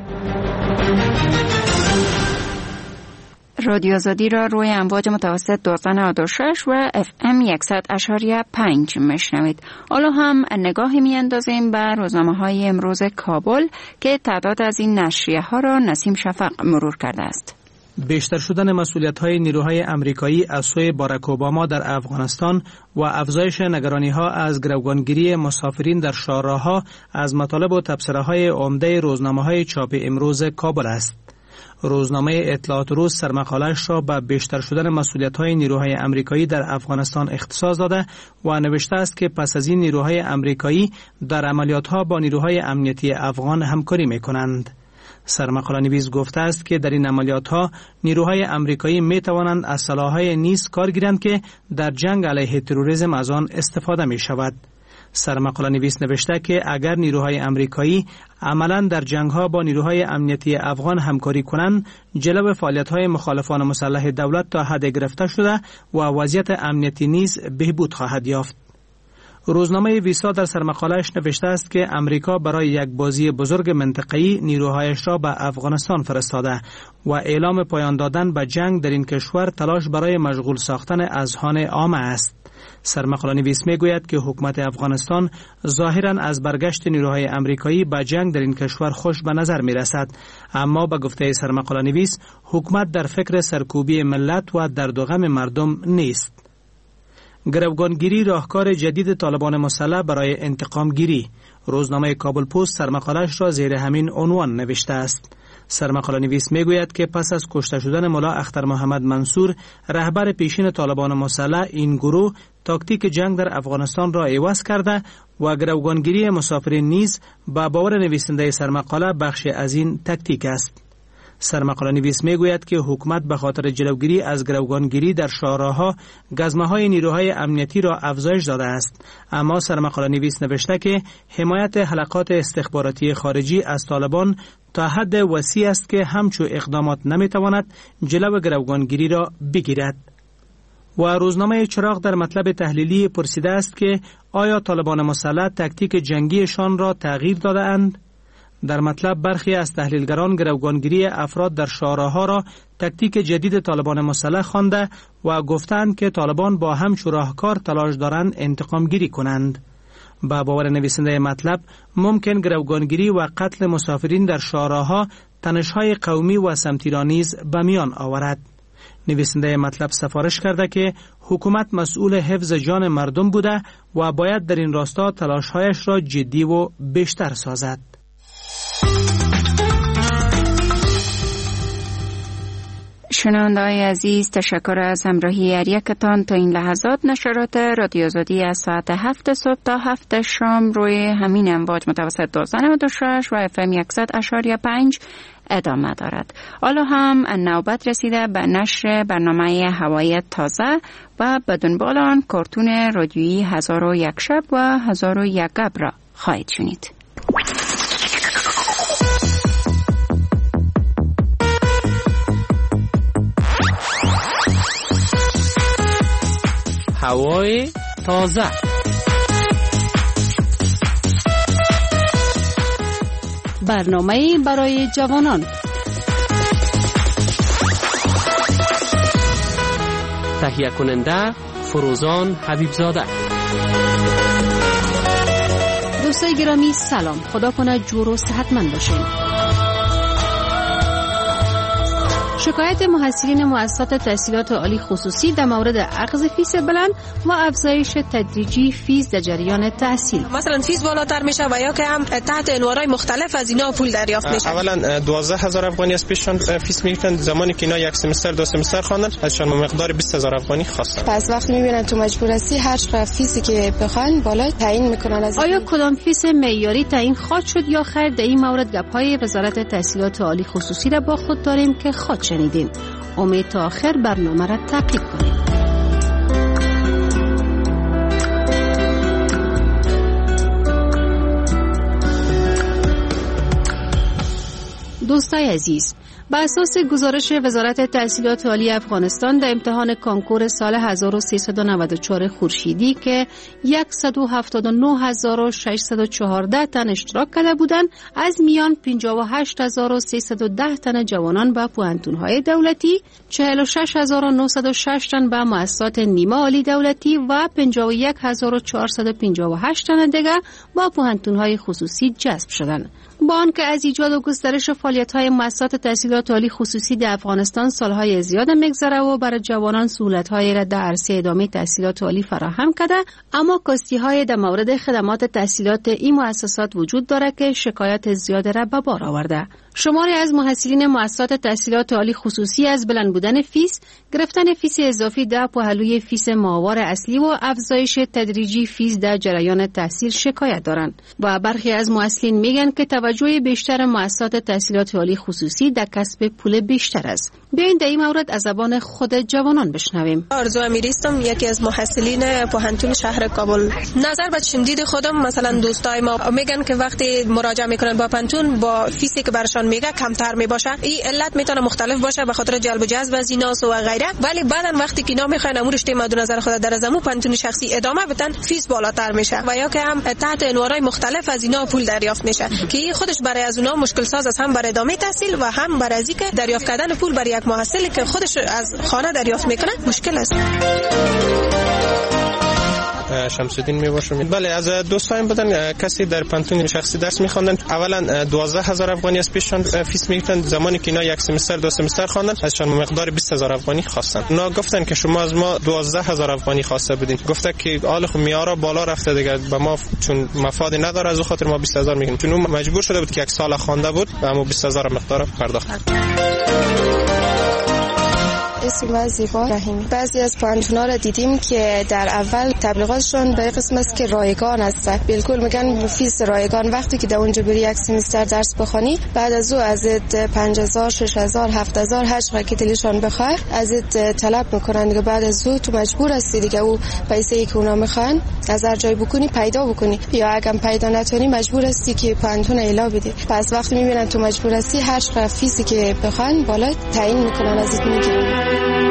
رادیو آزادی را روی امواج متوسط دویست و نود و شش و اف ام صد و پنج میشنوید. حالا هم نگاهی میاندازیم به روزنامه‌های امروز کابل که تعداد از این نشریه ها را نسیم شفق مرور کرده است. بیشتر شدن مسئولیت‌های نیروهای آمریکایی از سوی باراک اوباما در افغانستان و افزایش نگرانی‌ها از گروگانگیری مسافرین در شاهراه‌ها از مطالب و تبصره‌های عمده روزنامه‌های چاپ امروز کابل است. روزنامه اطلاعات روز سرمقاله‌اش را به بیشتر شدن مسئولیت‌های نیروهای آمریکایی در افغانستان اختصاص داده و نوشته است که پس از این نیروهای آمریکایی در عملیات‌ها با نیروهای امنیتی افغان همکاری می‌کنند. سرمقاله نویس گفته است که در این عملیات‌ها نیروهای آمریکایی می‌توانند از سلاح‌های نیز کار گیرند که در جنگ علیه تروریسم از آن استفاده می‌شود. سرمقاله نویس نوشته که اگر نیروهای آمریکایی عملاً در جنگ‌ها با نیروهای امنیتی افغان همکاری کنند، جلو فعالیت‌های مخالفان مسلح دولت تا حد گرفته شده و وضعیت امنیتی نیز بهبود خواهد یافت. روزنامه ویسا در سرمقاله‌اش نوشته است که امریکا برای یک بازی بزرگ منطقه‌ای نیروهایش را به افغانستان فرستاده و اعلام پایان دادن به جنگ در این کشور تلاش برای مشغول ساختن اذهان عامه است. سرمقاله نویس میگوید که حکومت افغانستان ظاهراً از برگشت نیروهای آمریکایی به جنگ در این کشور خوش به نظر می رسد، اما به گفته سرمقاله نویس حکومت در فکر سرکوبی ملت و درد و غم مردم نیست. گروگانگیری راهکار جدید طالبان مسلح برای انتقام گیری. روزنامه کابل پست سرمقاله‌اش را زیر همین عنوان نوشته است. سرمقاله نویس میگوید که پس از کشته شدن ملا اختر محمد منصور، رهبر پیشین طالبان مسلح، این گروه تاکتیک جنگ در افغانستان را عوض کرده و گروگانگیری مسافرین نیز به باور نویسنده سرمقاله بخش از این تاکتیک است. سرمقاله نویس میگوید که حکومت به خاطر جلوگیری از گروگانگیری در شاهراه‌ها گزمه‌های نیروهای امنیتی را افزایش داده است، اما سرمقاله نویس نوشته که حمایت حلقات استخباراتی خارجی از طالبان تا حد وسیع است که همچو اقدامات نمیتواند جلو گروگانگیری را بگیرد. و روزنامه چراغ در مطلب تحلیلی پرسیده است که آیا طالبان مسلح تاکتیک جنگیشان را تغییر داده اند؟ در مطلب برخی از تحلیلگران گروگانگیری افراد در شاهراه‌ها را تاکتیک جدید طالبان مسلح خوانده و گفتند که طالبان با همچو راهکار تلاش دارند انتقام گیری کنند. با باور نویسنده مطلب ممکن گروگانگیری و قتل مسافرین در شاهراه‌ها تنش‌های قومی و سمتی را نیز به میان آورد. نویسنده مطلب سفارش کرده که حکومت مسئول حفظ جان مردم بوده و باید در این راستا تلاش‌هایش را جدی و بیشتر سازد. شنونده‌های عزیز، تشکر از همراهی هر یکتان تا این لحظات. نشرات رادیو آزادی از ساعت هفت صبح تا هفت شام روی همین امواج متوسط دویست و نود و شش و اف ام صد و پنج ادامه دارد. حالا هم نوبت رسیده به نشر برنامه هوای تازه و به دنبال آن کارتون رادیویی هزار و یک شب و هزار و یک گب را خواهید شنید. هوای تازه. برنامه برای جوانان. تهیه کننده فروزان حبیبزاده. دوستای گرامی سلام، خدا کنه جور و صحتمند باشین. شکایت محصلین مؤسسات تحصیلات عالی خصوصی در مورد اخذ فیس بلند و افزایش تدریجی فیس در جریان تحصیل. مثلا فیس بالاتر میشه و یا که هم تحت عنوانهای مختلف از اینا پول دریافت میشه. اولا دوازده هزار افغانی از پیششان فیس میگیرن، زمانی که اینا یک سمستر دو سمستر خواندن ازشان مقدار بیست هزار افغانی خواستن. پس وقتی میبینن تو مجبور هستی هر چقدر فیسی که بخوان بالا تعیین میکنن. از آیا کدام فیس معیاری تعیین خواهد شد یا خیر؟ در این مورد گپ‌های وزارت تحصیلات عالی خصوصی را با خود داریم که خود شنیدین. امید تا آخر برنامه را تعقیب کنید. دوستای عزیز، بر اساس گزارش وزارت تحصیلات عالی افغانستان در امتحان کنکور سال هزار و سیصد و نود و چهار خورشیدی که صد و هفتاد و نه هزار و ششصد و چهارده تن اشتراک کرده بودند، از میان پنجاه و هشت هزار و سیصد و ده تن جوانان به پوهنتون‌های دولتی، چهل و شش هزار و نهصد و شش تن به مؤسسات نیمه عالی دولتی و پنجاه و یک هزار و چهارصد و پنجاه و هشت تن دیگر با پوهنتون‌های خصوصی جذب شدند. با آنکه از ایجاد و گسترش فعالیت‌های مؤسسات تحصیلات عالی خصوصی در افغانستان سالهای زیاد می‌گذره و برای جوانان سهولت‌های را در عرصه ادامه تحصیلات عالی فراهم کرده، اما کاستی‌های در مورد خدمات تحصیلات این مؤسسات وجود دارد که شکایت زیاد را به بار آورده. شماری از محصلین مؤسسات تحصیلات عالی خصوصی از بلند بودن فیس، گرفتن فیس اضافی در پهلوی فیس ماهوار اصلی و افزایش تدریجی فیس در جریان تحصیل شکایت دارند و برخی از محصلین میگن که توجه بیشتر مؤسسات تحصیلات عالی خصوصی در کسب پول بیشتر است. بیاین در این مورد از زبان خود جوانان بشنویم. آرزو امیریستم، یکی از محصلین پوهنتون شهر کابل. نظر به شنیدید خودم، مثلا دوستای ما میگن که وقتی مراجعه میکنن با پوهنتون با فیسی که برشان میگه کمتر میباشه. این علت میتونه مختلف باشه به خاطر جلب و جذب از ایناس و غیره، ولی بعدن وقتی که اینا میخواین امورش تیم مد نظر خود در زمو پوهنتون شخصی ادامه بدن، فیس بالاتر میشه و یا که هم تحت عنوانهای مختلف از اینا پول دریافت میشه که خودش برای از اونها مشکل ساز است، هم برای ادامه تحصیل و هم برای از اینکه دریافت کردن پول برای یک محصلی که خودش از خانه دریافت میکنه مشکل است. شمس‌الدین میباشم. بله، از دوستایم بودن کسی در پانتون شخصی درس میخواندن. اولا دوازده هزار افغانی از پیششان فیس میگیرن، زمانی که اینا یک سمستر دو سمستر خواندن ازشان مقدار بیست هزار افغانی خواستن. اونا گفتن که شما از ما دوازده هزار افغانی خواسته بودین. گفته که حال خو میارا بالا رفته دیگه، به ما چون مفادی نداره از خاطر ما بیست هزار میگیم، چون اون مجبور شده بود که یک سال خوانده بود و اما بیست هزار مقدار پرداخت. اسم من زیبا رحیمی. بعضی از پوهنتون‌ها را دیدیم که در اول تبلیغاتشون به قسم است که رایگان است. بالکل میگن فیس رایگان. وقتی که در اونجا بری یک سمستر درس بخونی، بعد از او ازت پنج هزار، شش هزار، هفت هزار هر چقدر که دلشون بخواد ازت طلب میکنن دیگه. بعد از او تو مجبور هستی دیگه او پیسه‌ای که اونا میخوان از هر جای بکنی پیدا بکنی، یا اگه پیدا نتونی مجبور هستی که پوهنتون اعلا بدی. پس وقتی میبینن تو مجبور هستی هر چقدر فیسی که بخوان بالا تعیین میکنن ازت میگیرن.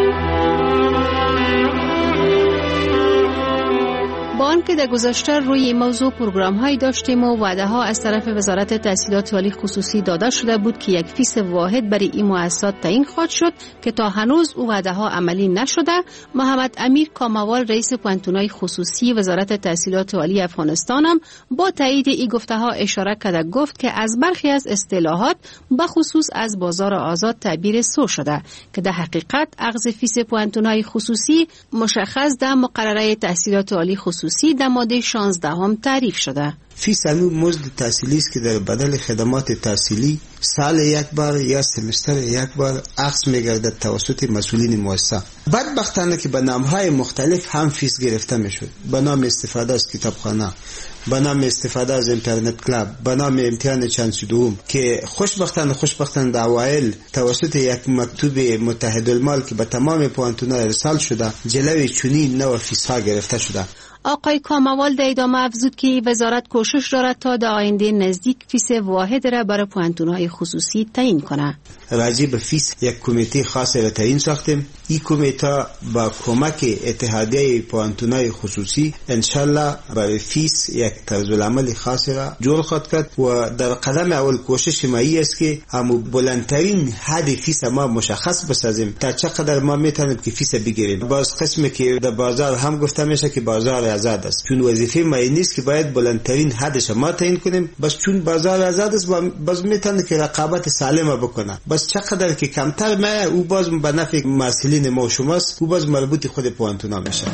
با آنکه در گذشته روی این موضوع پروگرام هایی داشتیم و وعده ها از طرف وزارت تحصیلات عالی خصوصی داده شده بود که یک فیس واحد برای این مؤسسات تعیین خواهد شد که تا هنوز او وعده ها عملی نشده، محمد امیر کاموال رئیس پوهنتون‌های خصوصی وزارت تحصیلات عالی افغانستان هم با تایید این گفته ها اشاره کرده، گفت که از برخی از اصطلاحات به خصوص از بازار آزاد تعبیر سو شده که در حقیقت اخذ فیس پوهنتون‌های خصوصی مشخص در مقرره تحصیلات عالی خصوصی در ماده شانزده هم تعریف شده. فیس همون مزد تحصیلی است که در بدل خدمات تحصیلی سال یک بار یا سمستر یک بار اخذ می‌گردد توسط مسئولین مؤسسه. بدبختانه که به نام‌های مختلف هم فیس گرفته می‌شد. به نام استفاده از کتابخانه، به نام استفاده از اینترنت کلاب، به نام امتحان چند دوم که خوشبختانه خوشبختانه در اوایل توسط یک مکتوب متحدالمال که به تمام پوهنتون‌ها ارسال شده جلوی چنین نوع فیس‌ها گرفته شده. آقای کاموال در ادامه افزود که وزارت کوشش دارد تا در آینده نزدیک فیس واحد را برای پوهنتون‌های خصوصی تعیین کنه. راجع به فیس یک کمیته خاص را تعیین ساختیم این کمیته با کمک اتحادیه پوهنتون‌های خصوصی انشالله برای فیس یک طرز العمل خاصی را جور خواهد کرد و در قدم اول کوشش ما است که همو بلندترین حد فیس ما مشخص بسازیم تا چقدر ما میتونیم که فیس بگیریم. باز قسمی که در بازار هم گفته میشه که بازار آزاد است، چون وظیفه ما این نیست که باید بلندترین حدش ما تعیین کنیم، بس چون بازار آزاد است باز میتونه که رقابت سالمه بکنه. بس چقدر که کمتر ما او باز به نفع مسئولین ما و شماست، او باز مربوط خود پوهنتونا میشه.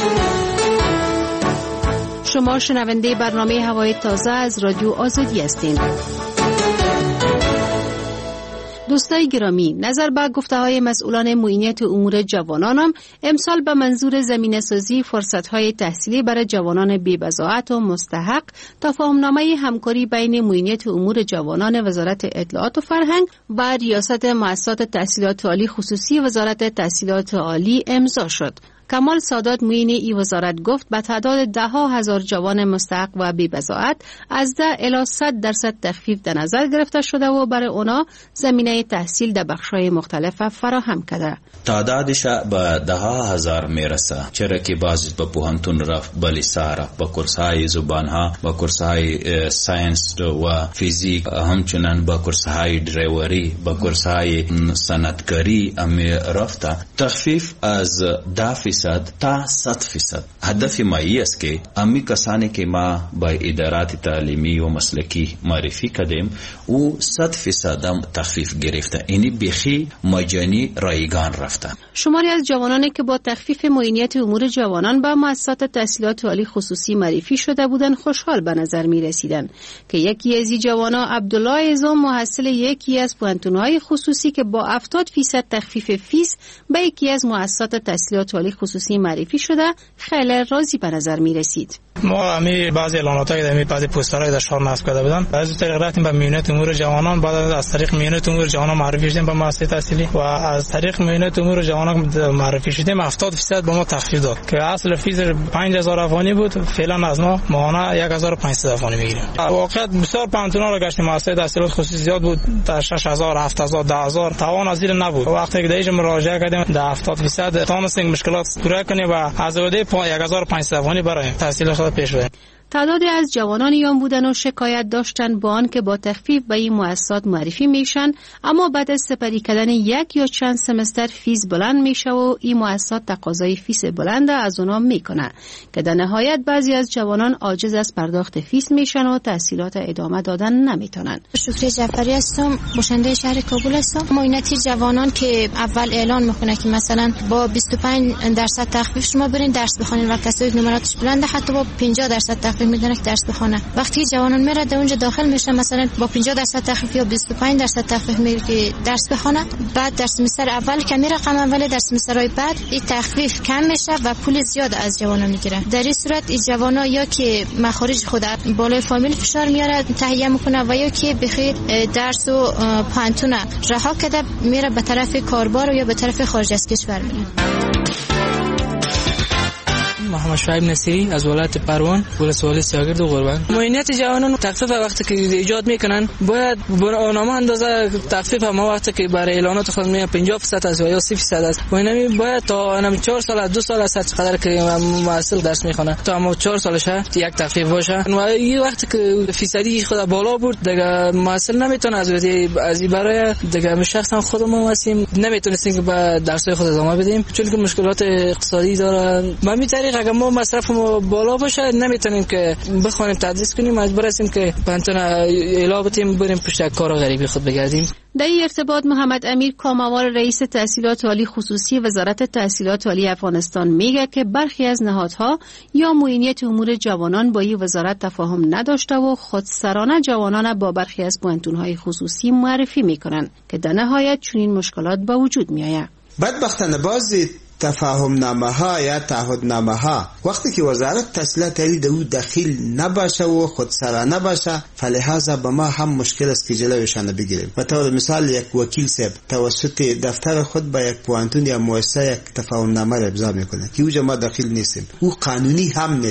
شما شنونده برنامه هوای تازه از رادیو آزادی هستید. دوستای گرامی، نظر به گفته‌های مسئولان معینیت امور جوانانم امسال به منظور زمینه‌سازی فرصت‌های تحصیلی برای جوانان بی‌بضاعت و مستحق تفاهم‌نامه همکاری بین معینیت امور جوانان وزارت اطلاعات و فرهنگ و ریاست مؤسسات تحصیلات عالی خصوصی وزارت تحصیلات عالی امضا شد. کمال سادات معین ای وزارت گفت به تعداد ده ها هزار جوان مستحق و بی‌بضاعت از ده الی صد درصد تخفیف در نظر گرفته شده و برای اونا زمینه تحصیل در بخش‌های مختلف فراهم کرده. تعدادش به ده ها هزار میرسه، چرا که بعضی به پوهنتون رفت، به لیسا رفت، به کورس‌های زبان‌ها، به کورس‌های ساینس و فیزیک، همچنین به کورس‌های دریوری، به کورس‌های صنعتکاری امی رفته. تخفیف از ده فیصد تا صد فیصد. هدف ما است که امی کسانی که ما با ادارات تعلیمی و مسلکی معرفی کردیم او صد فیصد هم تخفیف گرفته، اینی بخی مجانی رایگان رفته. شماری از جوانانی که با تخفیف معینیت امور جوانان به مؤسسات تحصیلات عالی خصوصی معرفی شده بودند خوشحال به نظر می رسیدند که یکی از این جوانان عبدالله ازم محصل یکی از پوهنتون‌های خصوصی که با هفتاد فیصد تخفیف فیس به یکی از مؤسسات تحصیلات عالی خصوصی معرفی شده خیلی راضی به نظر می رسید. ما همی بعضی اعلاناتایی در همی بعضی پوسترهای در شهر نصب کرده بودن، از طریق رفتیم به معینیت امور جوانان، بعد از طریق معینیت امور جوانان معرفی شدیم به مؤسسه تحصیلی و از طریق معینیت امور جوانان معرفی شدیم هفتاد درصد به ما تخفیف داد که اصل فیس پنج هزار افغانی بود، فعلا از ما ماهانه یک هزار و پانصد افغانی میگیریم. واقعا بسیار پانتونا رو گشتیم، مؤسسه تحصیلات خصوصی زیاد بود، تا شش هزار هفت هزار ده هزار توان از زیر نبود. وقتی که دیگه مراجعه کردیم در هفتاد درصد تونستیم مشکلات پورا کنیم و از وعده یک هزار و پانصد افغانی برای تحصیل خود پیش بریم. تعدادی از جوانان ایام بودن و شکایت داشتن با آن که با تخفیف به این مؤسسات معرفی میشن، اما بعد از سپری کردن یک یا چند سمستر فیس بلند میشه و این مؤسسات تقاضای فیس بلند از اونا میکنه که در نهایت بعضی از جوانان عاجز از پرداخت فیس میشن و تحصیلات ادامه دادن نمیتونن. شکری جعفری هستم، باشنده شهر کابل هستم. معینت جوانان که اول اعلان میکنه که مثلا با بیست و پنج درصد تخفیف شما برین درس بخونین و کسایی که نمراتش بلنده حتی با پنجاه درصد تخفیف میدونه که درس بخونه. وقتی جوانان میره در اونجا داخل میشه مثلا با پنجاه درصد تخفیف یا بیست و پنج درصد تخفیف میگه که درس بخونه، بعد در سمستر اول که میره رقم اول، در سمسترهای بعد این تخفیف کم میشه و پول زیاد از جوانان میگیره. در این صورت این جوانا یا که مخارج خود بالای فامیل فشار میاره تهیه میکنه و یا که بخیر درس و پانتون رها کرده میره به طرف کاربار یا به طرف خارج از کشور میره. محمد شعیب نصیری از ولایت پروان، ولسوالی سیاگرد و قربان. معینیت جوانان تخفیف وقتی که ایجاد میکنن باید برنامه اندازه تخفیف ما وقتی که برای اعلانات خود می پنجاه درصد است یا سی درصد است و اینمی باید تا انم چهار سال دو سال است قدر که محصل درس میخونه تا ما چهار سالشه یک تخفیف باشه و این وقتی که فیصدی خود بالا بود دیگه محصل نمیتونه از از برای دیگه شخصا خودمون هستیم نمیتونستیم که با درسای خود ادامه بدیم چون که مشکلات اقتصادی داره. به همین طریق اگر ما مصرفمون بالا باشه نمیتونیم که بخونیم تدریس کنیم، مجبور هستیم که پانتون اعلام بدیم بریم پشت کار غریبی خود بگردیم. در این ارتباط محمد امیر کاموار رئیس تحصیلات عالی خصوصی وزارت تحصیلات عالی افغانستان میگه که برخی از نهادها یا معینیت امور جوانان با این وزارت تفاهم نداشته و خودسرانه جوانان با برخی از پوهنتون‌های خصوصی معرفی میکنن که در نهایت چنین مشکلات به وجود میآید. بدبختانه بعضی تفاهم نامه ها یا تعهد نامه ها وقتی که وزارت تحصیلات عالی در او دخیل نباشه و خودسرانه باشه فلهذا به ما هم مشکل است که جلویشان بگیریم. و طور مثال یک وکیل صاحب توسط دفتر خود با یک پوهنتون یا مؤسسه یک تفاهم نامه را امضا میکنه که اوجا ما دخیل نیستیم، او قانونی هم نیست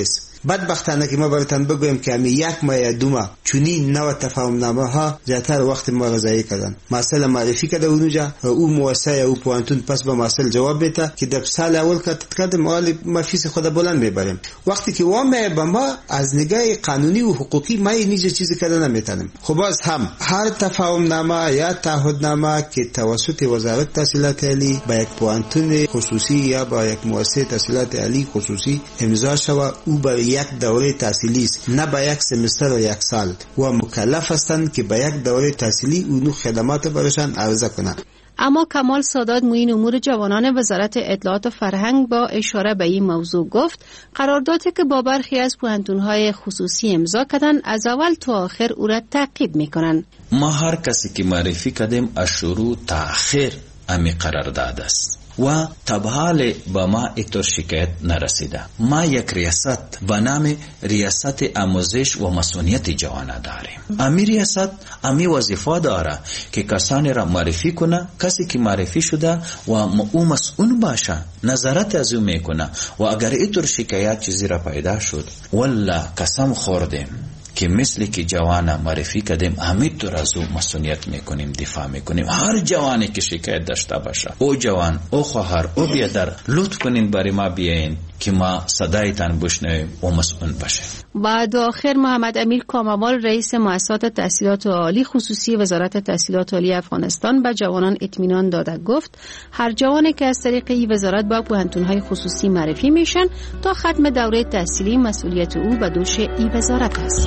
بدبختانه که ما براتون بگویم که همین یک ماه یا دو ماه چونین نوع تفاهم نامه ها زیادتر وقت ما را ضایع کردن. مسئله معرفی کرده اونجا او مؤسسه یا او پوانتون پس به مسئله جواب بده که در سال اول که کردم مال ما فیس خود بلند میبریم. وقتی که وامه به ما از نگاه قانونی و حقوقی ما اینجا چیزی کردن نمیتونیم. خب باز هم هر تفاهم نامه یا تعهد نامه که توسط وزارت تحصیلات عالی با یک پوانتون خصوصی یا با یک مؤسسه تحصیلات عالی خصوصی امضا شود، او برای یک دوره تحصیلی است، نه با یک سمستر و یک سال، و مکلف هستند که با یک دوره تحصیلی اونو خدمات برشان عرضه کنند. اما کمال سادات معین امور جوانان وزارت اطلاعات و فرهنگ با اشاره به این موضوع گفت قراردادی که با برخی از پوهنتون‌های خصوصی امضا کردن از اول تا آخر او را تعقیب می‌کنند. ما هر کسی که معرفی کردیم از شروع تا آخر امی قرارداد است و تبحال با ما ایتر شکایت نرسیده. ما یک ریاست به نام ریاست آموزش و مسئولیت جوانان داریم. امی ریاست امی وظیفه داره که کسانی را معرفی کنه، کسی که معرفی شده و او مسئول باشه نظارت از او میکنه و اگر ایتر شکایت چیزی را پیدا شد والله قسم خوردیم که مثل که جوان معرفی کردیم همینطور از او مسئولیت میکنیم، دفاع میکنیم. هر جوانی که شکایت داشته باشه، او جوان، او خواهر، او بیادر، لطف کنین برای ما بیاین که ما صدایتان بشنویم و مسئول باشه. بعد آخر محمد امیر کاموال رئیس مؤسسات تحصیلات عالی خصوصی وزارت تحصیلات عالی افغانستان به جوانان اطمینان داده گفت هر جوانی که از طریق این وزارت با پوهنتون‌های خصوصی معرفی میشن تا ختم دوره تحصیلی مسئولیت او به دوش این وزارت است.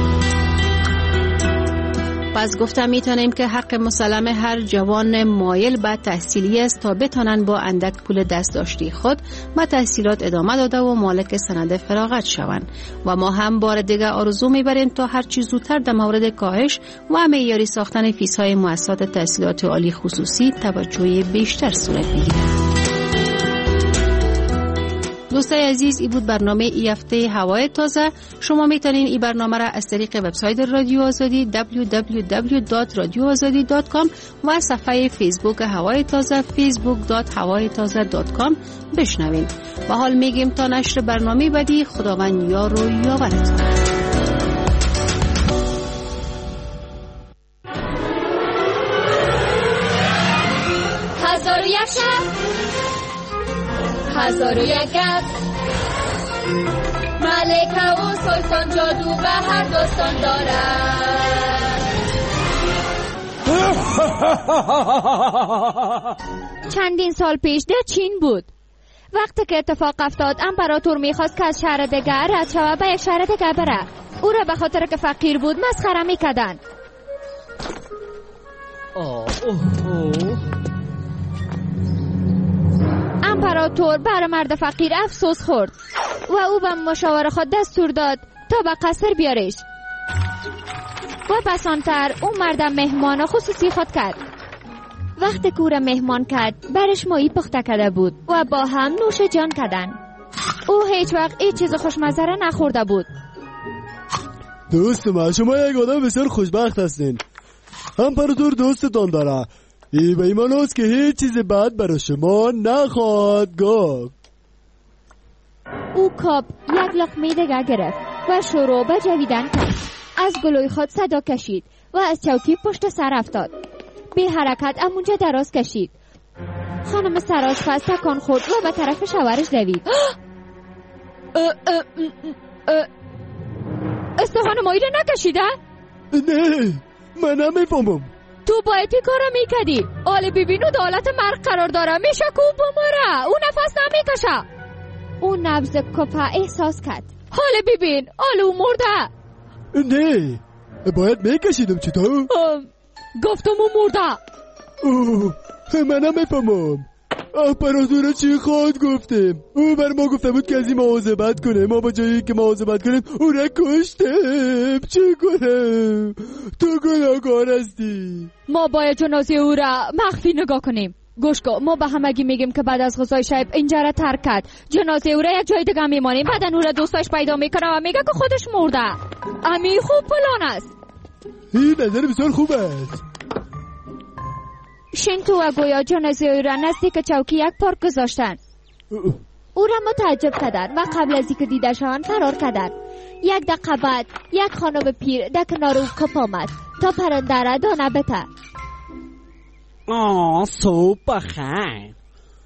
پس گفتم میتونیم که حق مسلم هر جوان مایل به تحصیلی است تا بتانند با اندک پول دست داشتی خود به تحصیلات ادامه داده و مالک سند فراغت شوند و ما هم بار دیگر آرزو میبریم تا هر چیز زودتر در مورد کاهش و معیاری ساختن فیس های مؤسسات تحصیلات عالی خصوصی توجه بیشتر صورت بگیرد. دوستای عزیز، این بود برنامه ای هفته هوای تازه. شما میتونین این برنامه را از طریق وبسایت رادیو آزادی دبلیو دبلیو دبلیو دات رادیو آزادی دات کام و صفحه فیسبوک هوای تازه فیسبوک دات هوای تازه دات کام بشنوین. و حال میگیم تا نشر برنامه بعدی خداوند یار و یاورتان. هزار و یک شب، هزار و یک گپ، ملکه و سلطان جادو به هر داستان دارد. چندین سال پیش در چین بود. وقتی که اتفاق افتاد امپراتور میخواست که از شهر دیگر رد شود به یک شهر دیگر بره. او را به خاطر که فقیر بود مسخره میکردند. امپراتور بر مرد فقیر افسوس خورد و او به مشاور خود دستور داد تا به قصر بیارش و بسانتر او مرد مهمان خصوصی خود کرد. وقتی که او را مهمان کرد برش ماهی پخته کرده بود و با هم نوش جان کردن. او هیچ وقت هیچ چیز خوشمزه را نخورده بود. دوست من، شما یک آدم بسیار خوشبخت هستین. امپراتور دوستتان داره. ای به ایمان است که هیچ چیز بد برای شما نخواهد گفت. او کاب یک لقمه دیگر گرفت و شروع به جویدن کرد. از گلوی خود صدا کشید و از چوکی پشت سر افتاد. بی حرکت امونجا دراز کشید. خانم سرآشپز تکان خورد و به طرف شوهرش دوید. استخوان مایی را نکشیده؟ نه، من نمیفهمم. تو باید این کار میکردی. آل ببینو دولت مرگ قرار داره، میشه که او بمره. او نفس نمیکشه. او نبض کپه احساس کرد. حال ببین، آل او مرده. نه، باید میکشیدم. چطور؟ گفتم او مرده. من نمیفهمم. امپراتور چی خود گفتیم؟ او بر ما گفته بود که از این مواظبت کنه. ما با جایی که مواظبت کنیم او را کشتیم. چی کنم؟ تو گناهکار هستی. ما باید جنازه او را مخفی نگاه کنیم. گوش کن، ما به همگی میگیم که بعد از غذای شب اینجا را ترک کرد. جنازه او را یک جای دیگه میمانیم. بعدن او را دوستاش پیدا میکنه و میگه که خودش مرده. امی خوب پلان است. این نظر بسیار خوب است. شنتو و گویا جنازه او را نزدیک چوکی یک پارک گذاشتن. او را متعجب کردند و قبل از اینکه دیدشان فرار کردند. یک دقیقه بعد یک خانم پیر در کنار او کپ آمد تا پرنده را دانه بده. آه صبح بخیر.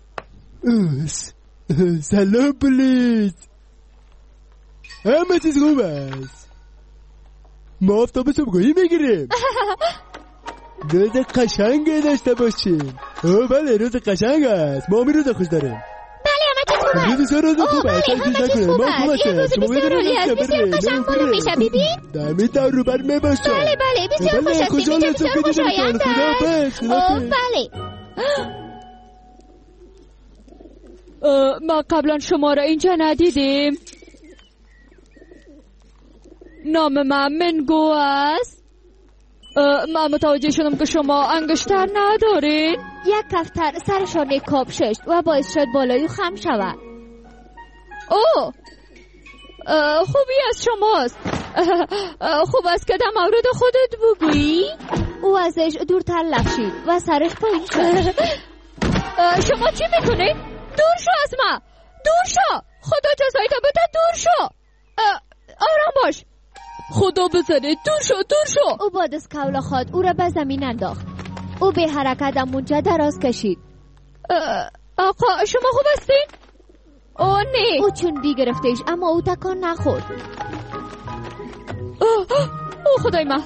سلام پلیس. همه چیز خوب است. ما آفتاب صبحگاهی میگیریم. روز قشنگ داشته باشیم. اوه بله روز قشنگ است. ما همین روز خوش داریم. بله همه چیز خوب است. روز روز خوب است. همه چیز خوب است. این روز بسیار عالی است. بسیار قشنگ بالا میشه ببین. دمی دور رو بر میباشه. بله بله بسیار خوش است. اینجا بسیار خوشایند است. اوه بله. ما قبلا شما را اینجا ندیدیم. نام من منگو است. من متوجه شدم که شما انگشتر ندارید. یک کفتر سرشان کاب ششت و باعث شد بالای خم شود. اوه خوبی از شماست. خوب است که در مورد خودت بگویی. او ازش دورتر لغزید و سرش پایین شد. شما چی میکنید؟ دور شو از من. دور شو. خدا جزایت بده. دور شو. آرام باش. خدا بزنه. دور شو. دور شو. او با دست کول خود او را به زمین انداخت. او به حرکت منجا دراز کشید. آقا شما خوب هستین؟ او نه. او چندی گرفتش اما او تکان نخورد. او خدای من.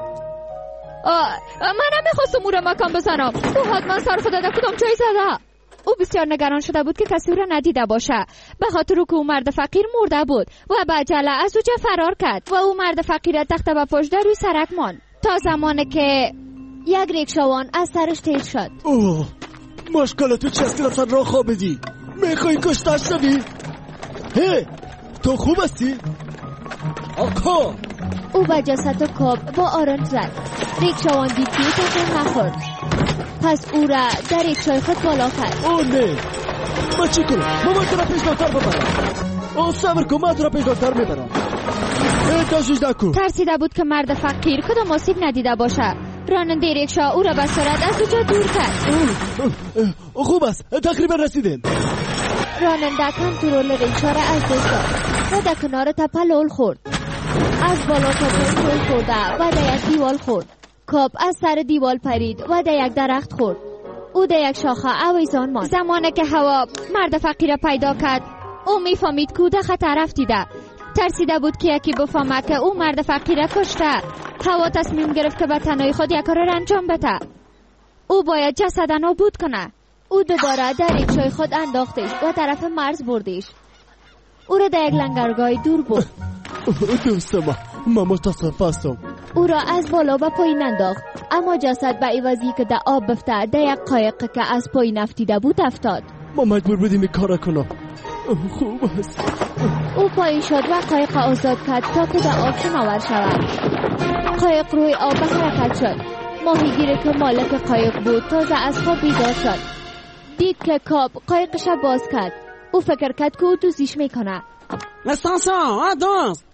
من نمیخواستم او را مکان بزنم. او حتما سر خدا در کدام جای زده. او بسیار نگران شده بود که کسی او را ندیده باشه، به خاطر که او مرد فقیر مرده بود و به عجله از اوجه فرار کرد و او مرد فقیر تخته به پشت روی سرک ماند تا زمانی که یک ریکشاوان از سرش تیز شد. اوه مشکل تو چیست که اصلا راه خوابیدی؟ میخوایی کشتش شدی؟ هی تو خوب هستی؟ آقا او به جسد کاب با آرنج زد. ریکشاوان دید که تکان نخورد، پس او را در ریکشای خود بالا کرد. اوه نه ما چی کنم؟ ما باید تو را پیش دکتر ببرم. اوه صبر کن من تو را پیش دکتر میبرم. تشویش نکن. ترسیده بود که مرد فقیر کدام آسیب ندیده باشه. راننده ریکشا او را به سرعت از اونجا دور کرد. خوب است تقریبا رسیدیم. راننده کنترل ریکشا را از دست داد و در کنار تپه لول خورد. از بالا تا پایین خورده و در یک دیوال خورد. کاب از سر دیوال پرید و در یک درخت خورد. او در یک شاخه آویزان ماند. زمانی که هوا مرد فقیر پیدا کرد او میفهمید که او در خطر افتیده. ترسیده بود که یکی بفهمه که او مرد فقیر کشته. هوا تصمیم گرفت که به تنهایی خود یک کار را انجام بده. او باید جسد نابود کنه. او دوباره در ریکشای خود انداختش و طرف مرز بردش. او را در یک لنگرگاه دور برد. دوست ما من متصف هستم. او را از بالا به پایین انداخت، اما جسد به عوضی که در آب بفته در یک قایق که از پایین افتیده بود افتاد. ما مجبور بودیم این کار کنم. خوب است. او پایین شد و قایق آزاد کرد تا که در آب شناور شود. قایق روی آب به حرکت شد. ماهیگیر که مالک قایق بود تازه از خواب بیدار شد. دید که کاب قایقش باز کرد. او فکر کرد که او دوزیش میکنه. استانسا دوست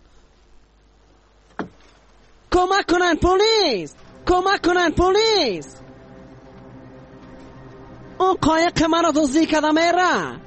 کمک کنن پلیس، کمک کنن پلیس. اون قایق من رو دزدی کرده میره.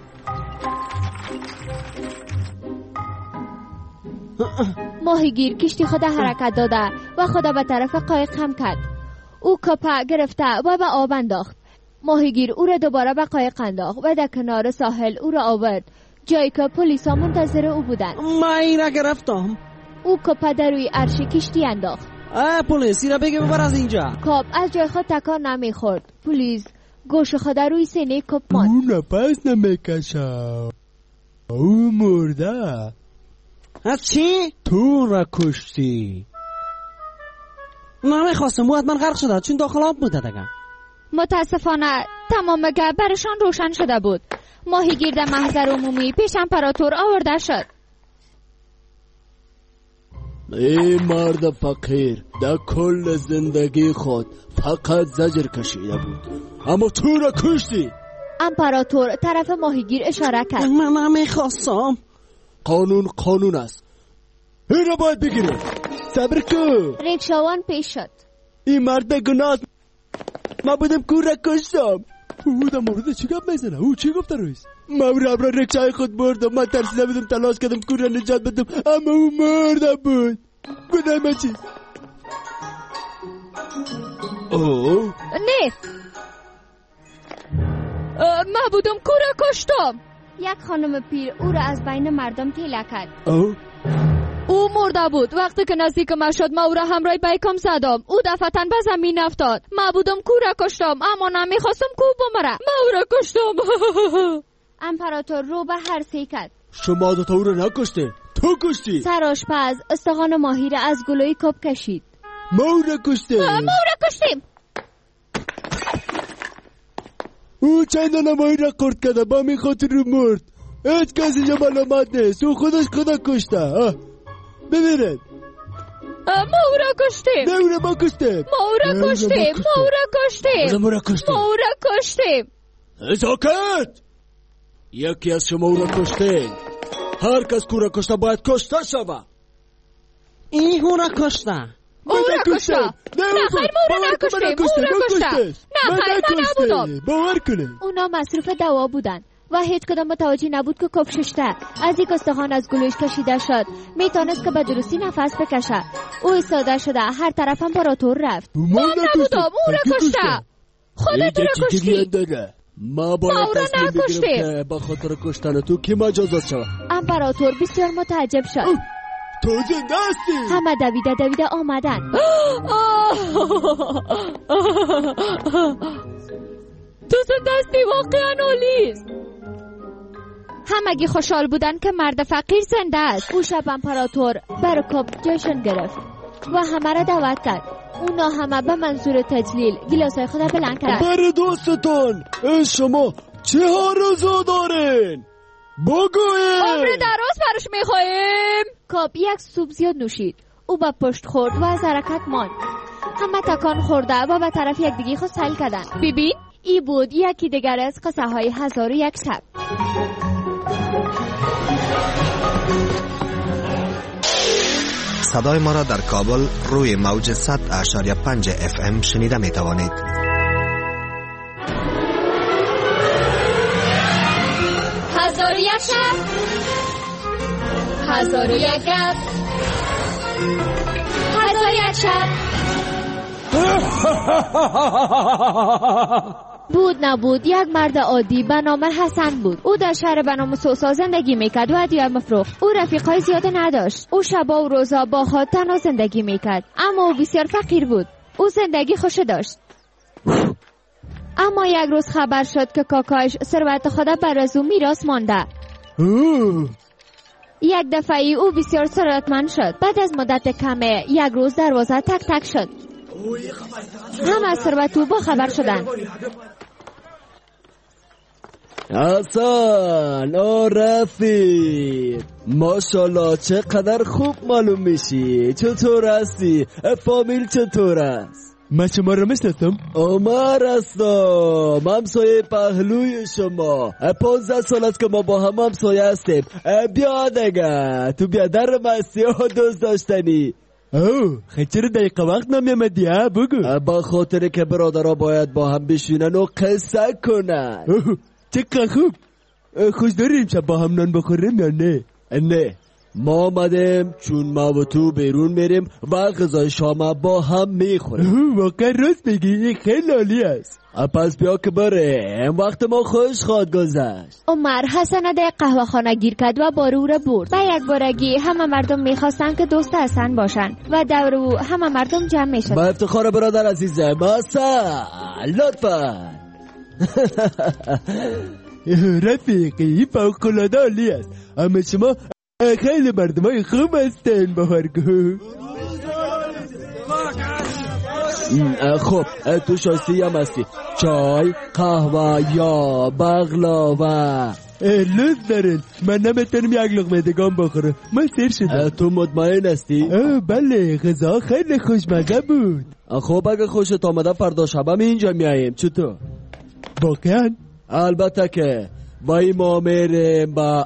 ماهیگیر کشتی خود حرکت داده و خود به طرف قایق هم کرد. او کپه گرفته و به آب انداخت. ماهیگیر او را دوباره به قایق انداخت و در کنار ساحل او را آورد، جایی که پلیسا منتظر او بودند. من این را گرفتم. او کپه در روی عرش کشتی انداخت. اه پلیسی را بگه ببر از اینجا. کپ از جای خود تکان نمیخورد. پلیس گوش خود روی سینه کپ ماند. او نفس نمیکشه. او مرده. از چی؟ تو را کشتی. نمیخواستم او حتما غرق شده چون داخل آب بوده دیگه. متاسفانه تمام گپ برشان روشن شده بود. ماهیگیر در محضر عمومی پیش امپراتور آورده شد. ای مرد فقیر در کل زندگی خود فقط زجر کشیده بود اما تو را کشتی. امپراتور طرف ماهیگیر اشاره کرد. من نمیخواستم. قانون قانون است. این را باید بگیره. صبر کن. ریکشاوان پیش شد. این مرد گناه. من بودم کور را کشتم. او در مورد چی گپ میزنه؟ او چی گفته رئیس؟ مورم را رکشای خود بردم، من ترسیده بودم تلاش کردم کور را نجات بدم اما او مرده بود. گناه من چی؟ اوه نه من بودم کور را کشتم. یک خانم پیر او را از بین مردم تیله کرد. اوه او مرده بود. وقتی که نزدیک من شد من او را همراه بیکم زدم. او دفعتاً به زمین افتاد. من بودم کو را کشتم اما نمیخواستم کو بمره. من او را کشتم. امپراتور رو به هر سی کرد. شما دوتا او را نکشته، تو کشتی. سرآشپز استخوان ماهی را از گلوی کپ کشید. ما او را کشته. ما او را کشتیم. او چند نمایی را قرد کرده با می خاطر رو مرد. هیچ کسی اینجا ملامت نیست. او خودش خدا کشته. ببینید ما او را کشتیم. نه او را ما کشتیم. ما او را کشتیم. ما او را کشتیم. ما او را کشتیم. ما او را کشتیم. نزاکت! یکی از شما او را کشتین. هر کس کو را کشته باید کشته شود. این او را کشته. او را کشته. نه خیر ما او را نکشتیم. او را کشته. نه خیر من نبودم. باور کنه. اونا مصروف دوا بودن و هیچ کدام متوجه نبود که کف ششته. از یک استخوان از گلوش کشیده شد. میتونست که به درستی نفس بکشه. او ایستاده شده. هر طرف امپراتور رفت. من نبودم. او را کشته. خودت را کشتی. ما باید تصمیم بگیرم که با خاطر کشتن تو کی مجازات شود. امپراتور بسیار متعجب شد. تو زنده هستی؟ همه دویده دویده آمدن. تو زنده هستی؟ واقعا عالیست. همگی خوشحال بودن که مرد فقیر زنده است. او شب امپراتور بر کپ جشن گرفت و همه را دعوت کرد. اونا همه به منظور تجلیل گلاسای خود بلند کرد. بر دوستتون شما چه آرزو دارین؟ بگوین. عمر دراز برش میخواهیم. کپ یک سوپ زیاد نوشید. او با پشت خورد و از حرکت ماند. همه تکان خورده و به طرف یک دیگه خود سل کردن. ببین ای بود یکی دیگر از قصه های هزار و یک شب. صدای ما را در کابل روی موج صد اشاریه پنج اف ام شنیده می توانید. هزار و یک شب، هزار و یک گپ، هزار و یک شب. بود نبود یک مرد عادی به نام حسن بود. او در شهر به نام سوسا زندگی میکرد و ادویه مفروخت. او رفیقای زیاده نداشت. او شبا و روزا با خود تنها زندگی میکرد. اما او بسیار فقیر بود. او زندگی خوش داشت. اما یک روز خبر شد که کاکایش ثروت خود بر از او میراث مانده. یک دفعه او بسیار ثروتمند شد. بعد از مدت کمه یک روز دروازه تک تک شد. هم از ثروت او با خبر شدند. حسن آ رفیق، ماشالله چقدر خوب معلوم میشی. چطور هستی؟ فامیل چطور است؟ من شما رو میشناسم. عمر هستم، همسایه پهلوی شما. پانزده سال است که ما با هم همسایه هستیم. بیا دیگه، تو بیا در مستی ها دوست داشتنی. اوه خیلی چرا دقیقه وقت نمیامدی ها؟ بگو. با خاطر که برادرها باید با هم بشینن و قصه کنن. چقدر خوب. خوش داریم شب با هم نان بخوریم یا نه؟ نه ما آمدیم چون ما و تو بیرون میریم و غذای شام با هم میخوریم. واقعا راست بگی، خیلی عالی است. پس بیا که بریم، وقت ما خوش خواد گذشت. عمر حسن در قهوه خانه گیر کرد و بارو را برد. و یک بارگی همه مردم میخواستن که دوست حسن باشن و دور او همه مردم جمع میشد. با افتخار برادر عزیزم حسن، لطفا. رفیقی فوق‌العاده عالی است. اما شما خیلی مردمای خوب هستین بهارگو. خب تو شاستی هم هستی. چای، قهوه یا بغلاوه؟ لطف دارین، من نمیتونم یک لقمه دگان بخورم، من سیر شدم. تو مطمئن هستی؟ بله، غذا خیلی خوشمزه بود. خب اگه خوشت آمده فردا شب هم اینجا میاییم. چطور؟ واقعا؟ البته که با این ما میریم با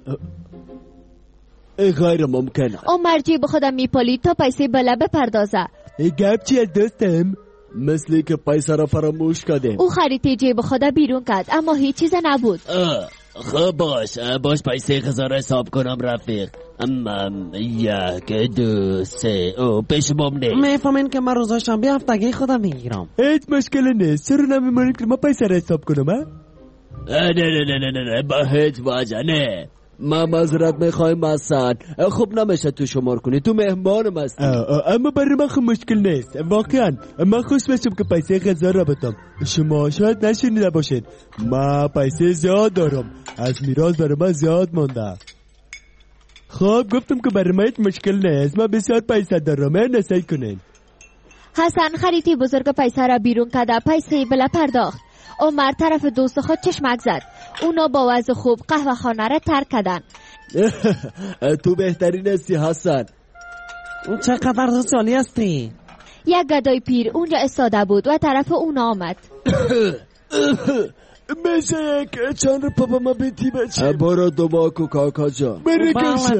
غیر ممکنه. عمر جیب خودم میپالید تا پیسه بله بپردازه. گپ چیه دوستم؟ مثلی که پیسه را فراموش کردیم. او خریطه جیب خدا بیرون کرد اما هیچ چیز نبود. خب باش باش پیسه خزانه حساب کنم رفیق. ام یک دو سه او پیش بام نیست. میفهمین که من روزای شنبه هفتگی خودم میگیرم. هیچ مشکل نیست. چرا نمیمونید که ما پیسه را حساب کنم؟ ها؟ نه نه نه نه نه با هیچ واجه نه. ما معذرت میخوایم حسن. خوب نمیشه تو شمار کنی، تو مهمانم هستی. اما برای من خب مشکل نیست. واقعا من خوش میشم که پیسه غذا را بدم. شما شاید نشنیده باشید ما پیسه زیاد دارم، از میراث برای من زیاد مانده. خب گفتم که برای من هیچ مشکل نیست، ما بسیار پیسه دارم، نسای کنین. حسن خریطه بزرگ پیسه را بیرون کرده پیسه بلا پرداخت. عمر طرف دوست خود چشمک زد. اونا با وضع خوب قهوه خانه را ترک کردن. تو بهترین هستی حسن. چقدر سالی هستی؟ یک گدای پیر اونجا استاده بود و طرف اونا آمد. میشه یک چند رو پاپا ما بیتی بچیم؟ برو دوباکو کاکا جان. بری کشه.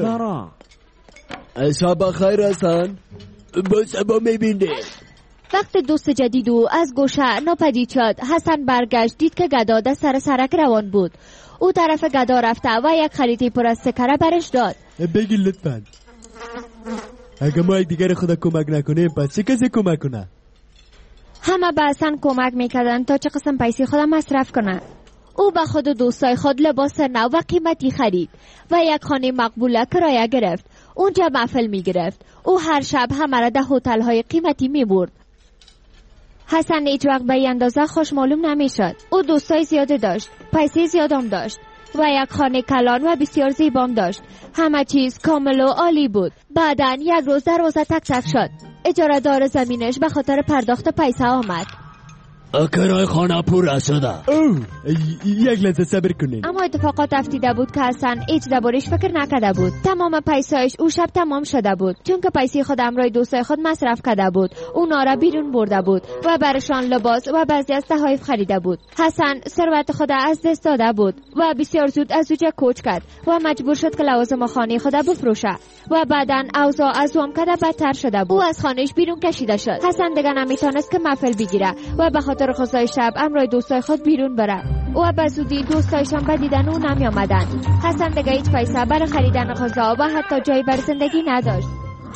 شب خیر حسن. باشه با میبینده. وقت دوست جدید او از گوشه ناپدید شد. حسن برگشت دید که گدا در سر سرک روان بود. او طرف گدا رفته و یک خریطه پر از سکره برش داد. بگی لطفاً اگه ما یک دیگر خدا کمک نکنیم پس چه کسی کمک کنه؟ همه به حسن کمک میکردن تا چه قسم پیسه خودم مصرف کنه. او به خود و دوستای خود لباس نو و قیمتی خرید و یک خانه مقبوله کرایه گرفت. اونجا محفل میگرفت. او هر شب همه را در هتل های قیمتی میبرد. حسن هیچ وقت به این اندازه خوش معلوم نمیشد. او دوستای زیاده داشت، پیسه زیادم داشت و یک خانه کلان و بسیار زیبام داشت. همه چیز کامل و عالی بود. بعدن یک روز دروازه تک تک شد. اجاره دار زمینش به خاطر پرداخت پیسه آمد. کرای خانه پر شده. اوه یک لحظه صبر کنین. اما اتفاقات افتیده بود که حسن هیچ دربارش فکر نکرده بود. تمام پیسه‌اش او شب تمام شده بود، چون که پیسه خود امرای دوستای خود مصرف کرده بود. اونا را بیرون برده بود و برشان لباس و بعضی از تحایف خریده بود. حسن ثروت خود از دست داده بود و بسیار زود از اوجه کوچ کرد و مجبور شد که لوازم خانه خود بفروشه و بعدن اوضاع از وام کرده بدتر شده بود. او از خانهش بیرون کشیده شد. حسن دیگر نمیتونست که محفل بگیره و به خاطر غذای شب امرای دوستای خود بیرون بره و به زودی دوستایشان به دیدن او نمی آمدن. حسن دیگه هیچ پیسه برای خریدن غذا و حتی جایی بر زندگی نداشت.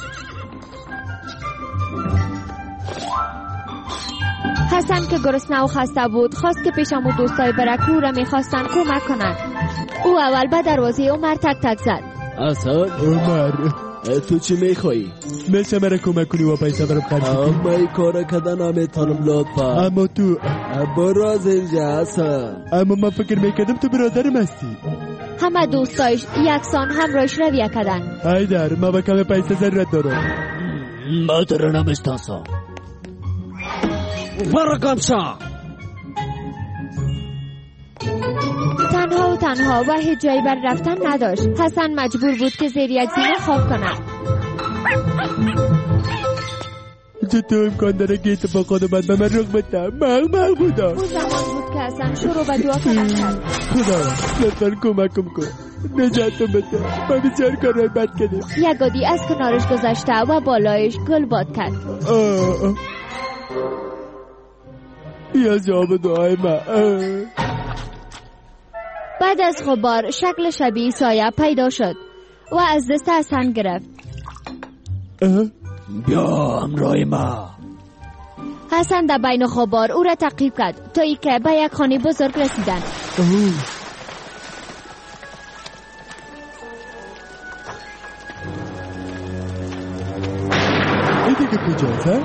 حسن که گرسنه و خسته بود خواست که پیشم و دوستای برک او را میخواستن کمک کنند. او اول به دروازه عمر تک تک زد. حسن عمر تو چی میخوایی؟ میشه مرا کمک کنی و پیسه برام خرج کنی؟ اما این کار کردن نمیتونم لطفا. اما تو برو از اینجا حسن. اما من فکر میکردم تو برادرم هستی. همه دوستایش یکسان همراهش رویه کردن. هایدر ما با کم پیسه ضرورت دارم. ما تو رو نمیشناسم. برو گمشا. تنها و تنها و هیچ جایی بر رفتن نداشت. حسن مجبور بود که زیر یک زینه خواب کند. چطور امکان داره که اتفاقات بعد به من رخ بده؟ مغمغ بودم. اون زمان بود که حسن شروع به دعا کردن کرد. خدا لطفاً کمکم کن، نجاتم بده، ما بسیار کارهای بد کردیم. یک گودی از کنارش گذشته و بالایش گل باد کرد. یا جواب دعای من. بعد از غبار شکل شبیه سایه پیدا شد و از دست حسن گرفت. بیا همراه ما. حسن در بین غبار او را تعقیب کرد تا ای که به یک خانه بزرگ رسیدن. این دیگه کجاست؟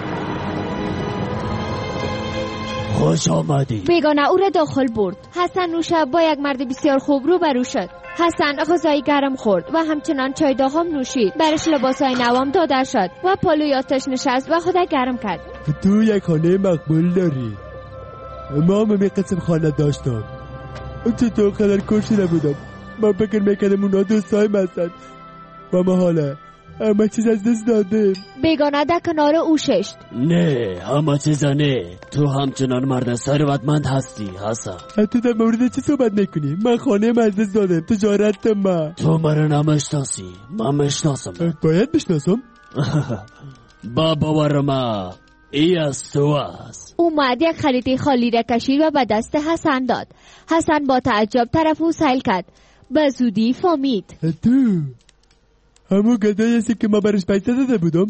خوش آمدی. بیگانه او را داخل برد. حسن نوشه با یک مرد بسیار خوب رو برو شد. حسن غذای گرم خورد و همچنان چای داغم نوشید. برش لباسای نوام داده شد و پالوی آتش نشست و خود گرم کرد. تو یک خانه مقبول داری؟ ما هم یک قسم خانه داشتم. چطور خلال کشیده بودم. من فکر میکردم اونا دوستای هستن و ما حالا همه چیز از دست دادیم. بیگانه در کنار او ششت. نه همه چیز نه، تو همچنان مرد ثروتمند هستی حسن. تو در مورد چی صحبت میکنی؟ من خانه از دست دادم، تجارت ما. تو مرا نمیشناسی، من میشناسم. باید بشناسم؟ با باور ما ای از تو است. اومد یک خریطه خالی را کشید و به دست حسن داد. حسن با تعجب طرف او سیل کرد. به زودی فهمید. تو همون گدایی هستی که ما برش پیسه داده بودم؟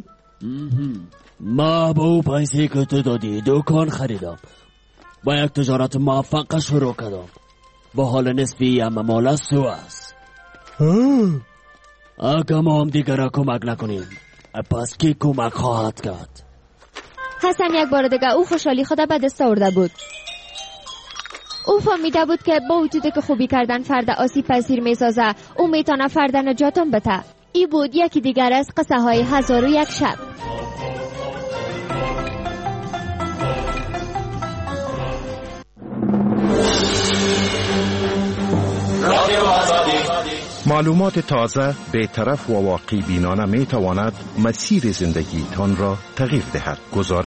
ما با او پیسه که تو دادی دکان خریدم. با یک تجارت موفق شروع کردم. با حال نصفی اما مال از تو است. اگه ما هم دیگر را کمک نکنیم پس کی کمک خواهد کرد؟ حسن یک بار دیگه او خوشحالی خود به دست آورده بود. او فهمیده بود که با وجودی که خوبی کردن فرد آسیب پذیر میسازه، او میتونه فرد نجاتم بده. ای بود یکی دیگر از قصه های هزار و یک شب. معلومات تازه، بی‌طرف و واقعی بینانه می تواند مسیر زندگی تان را تغییر دهد. گزارش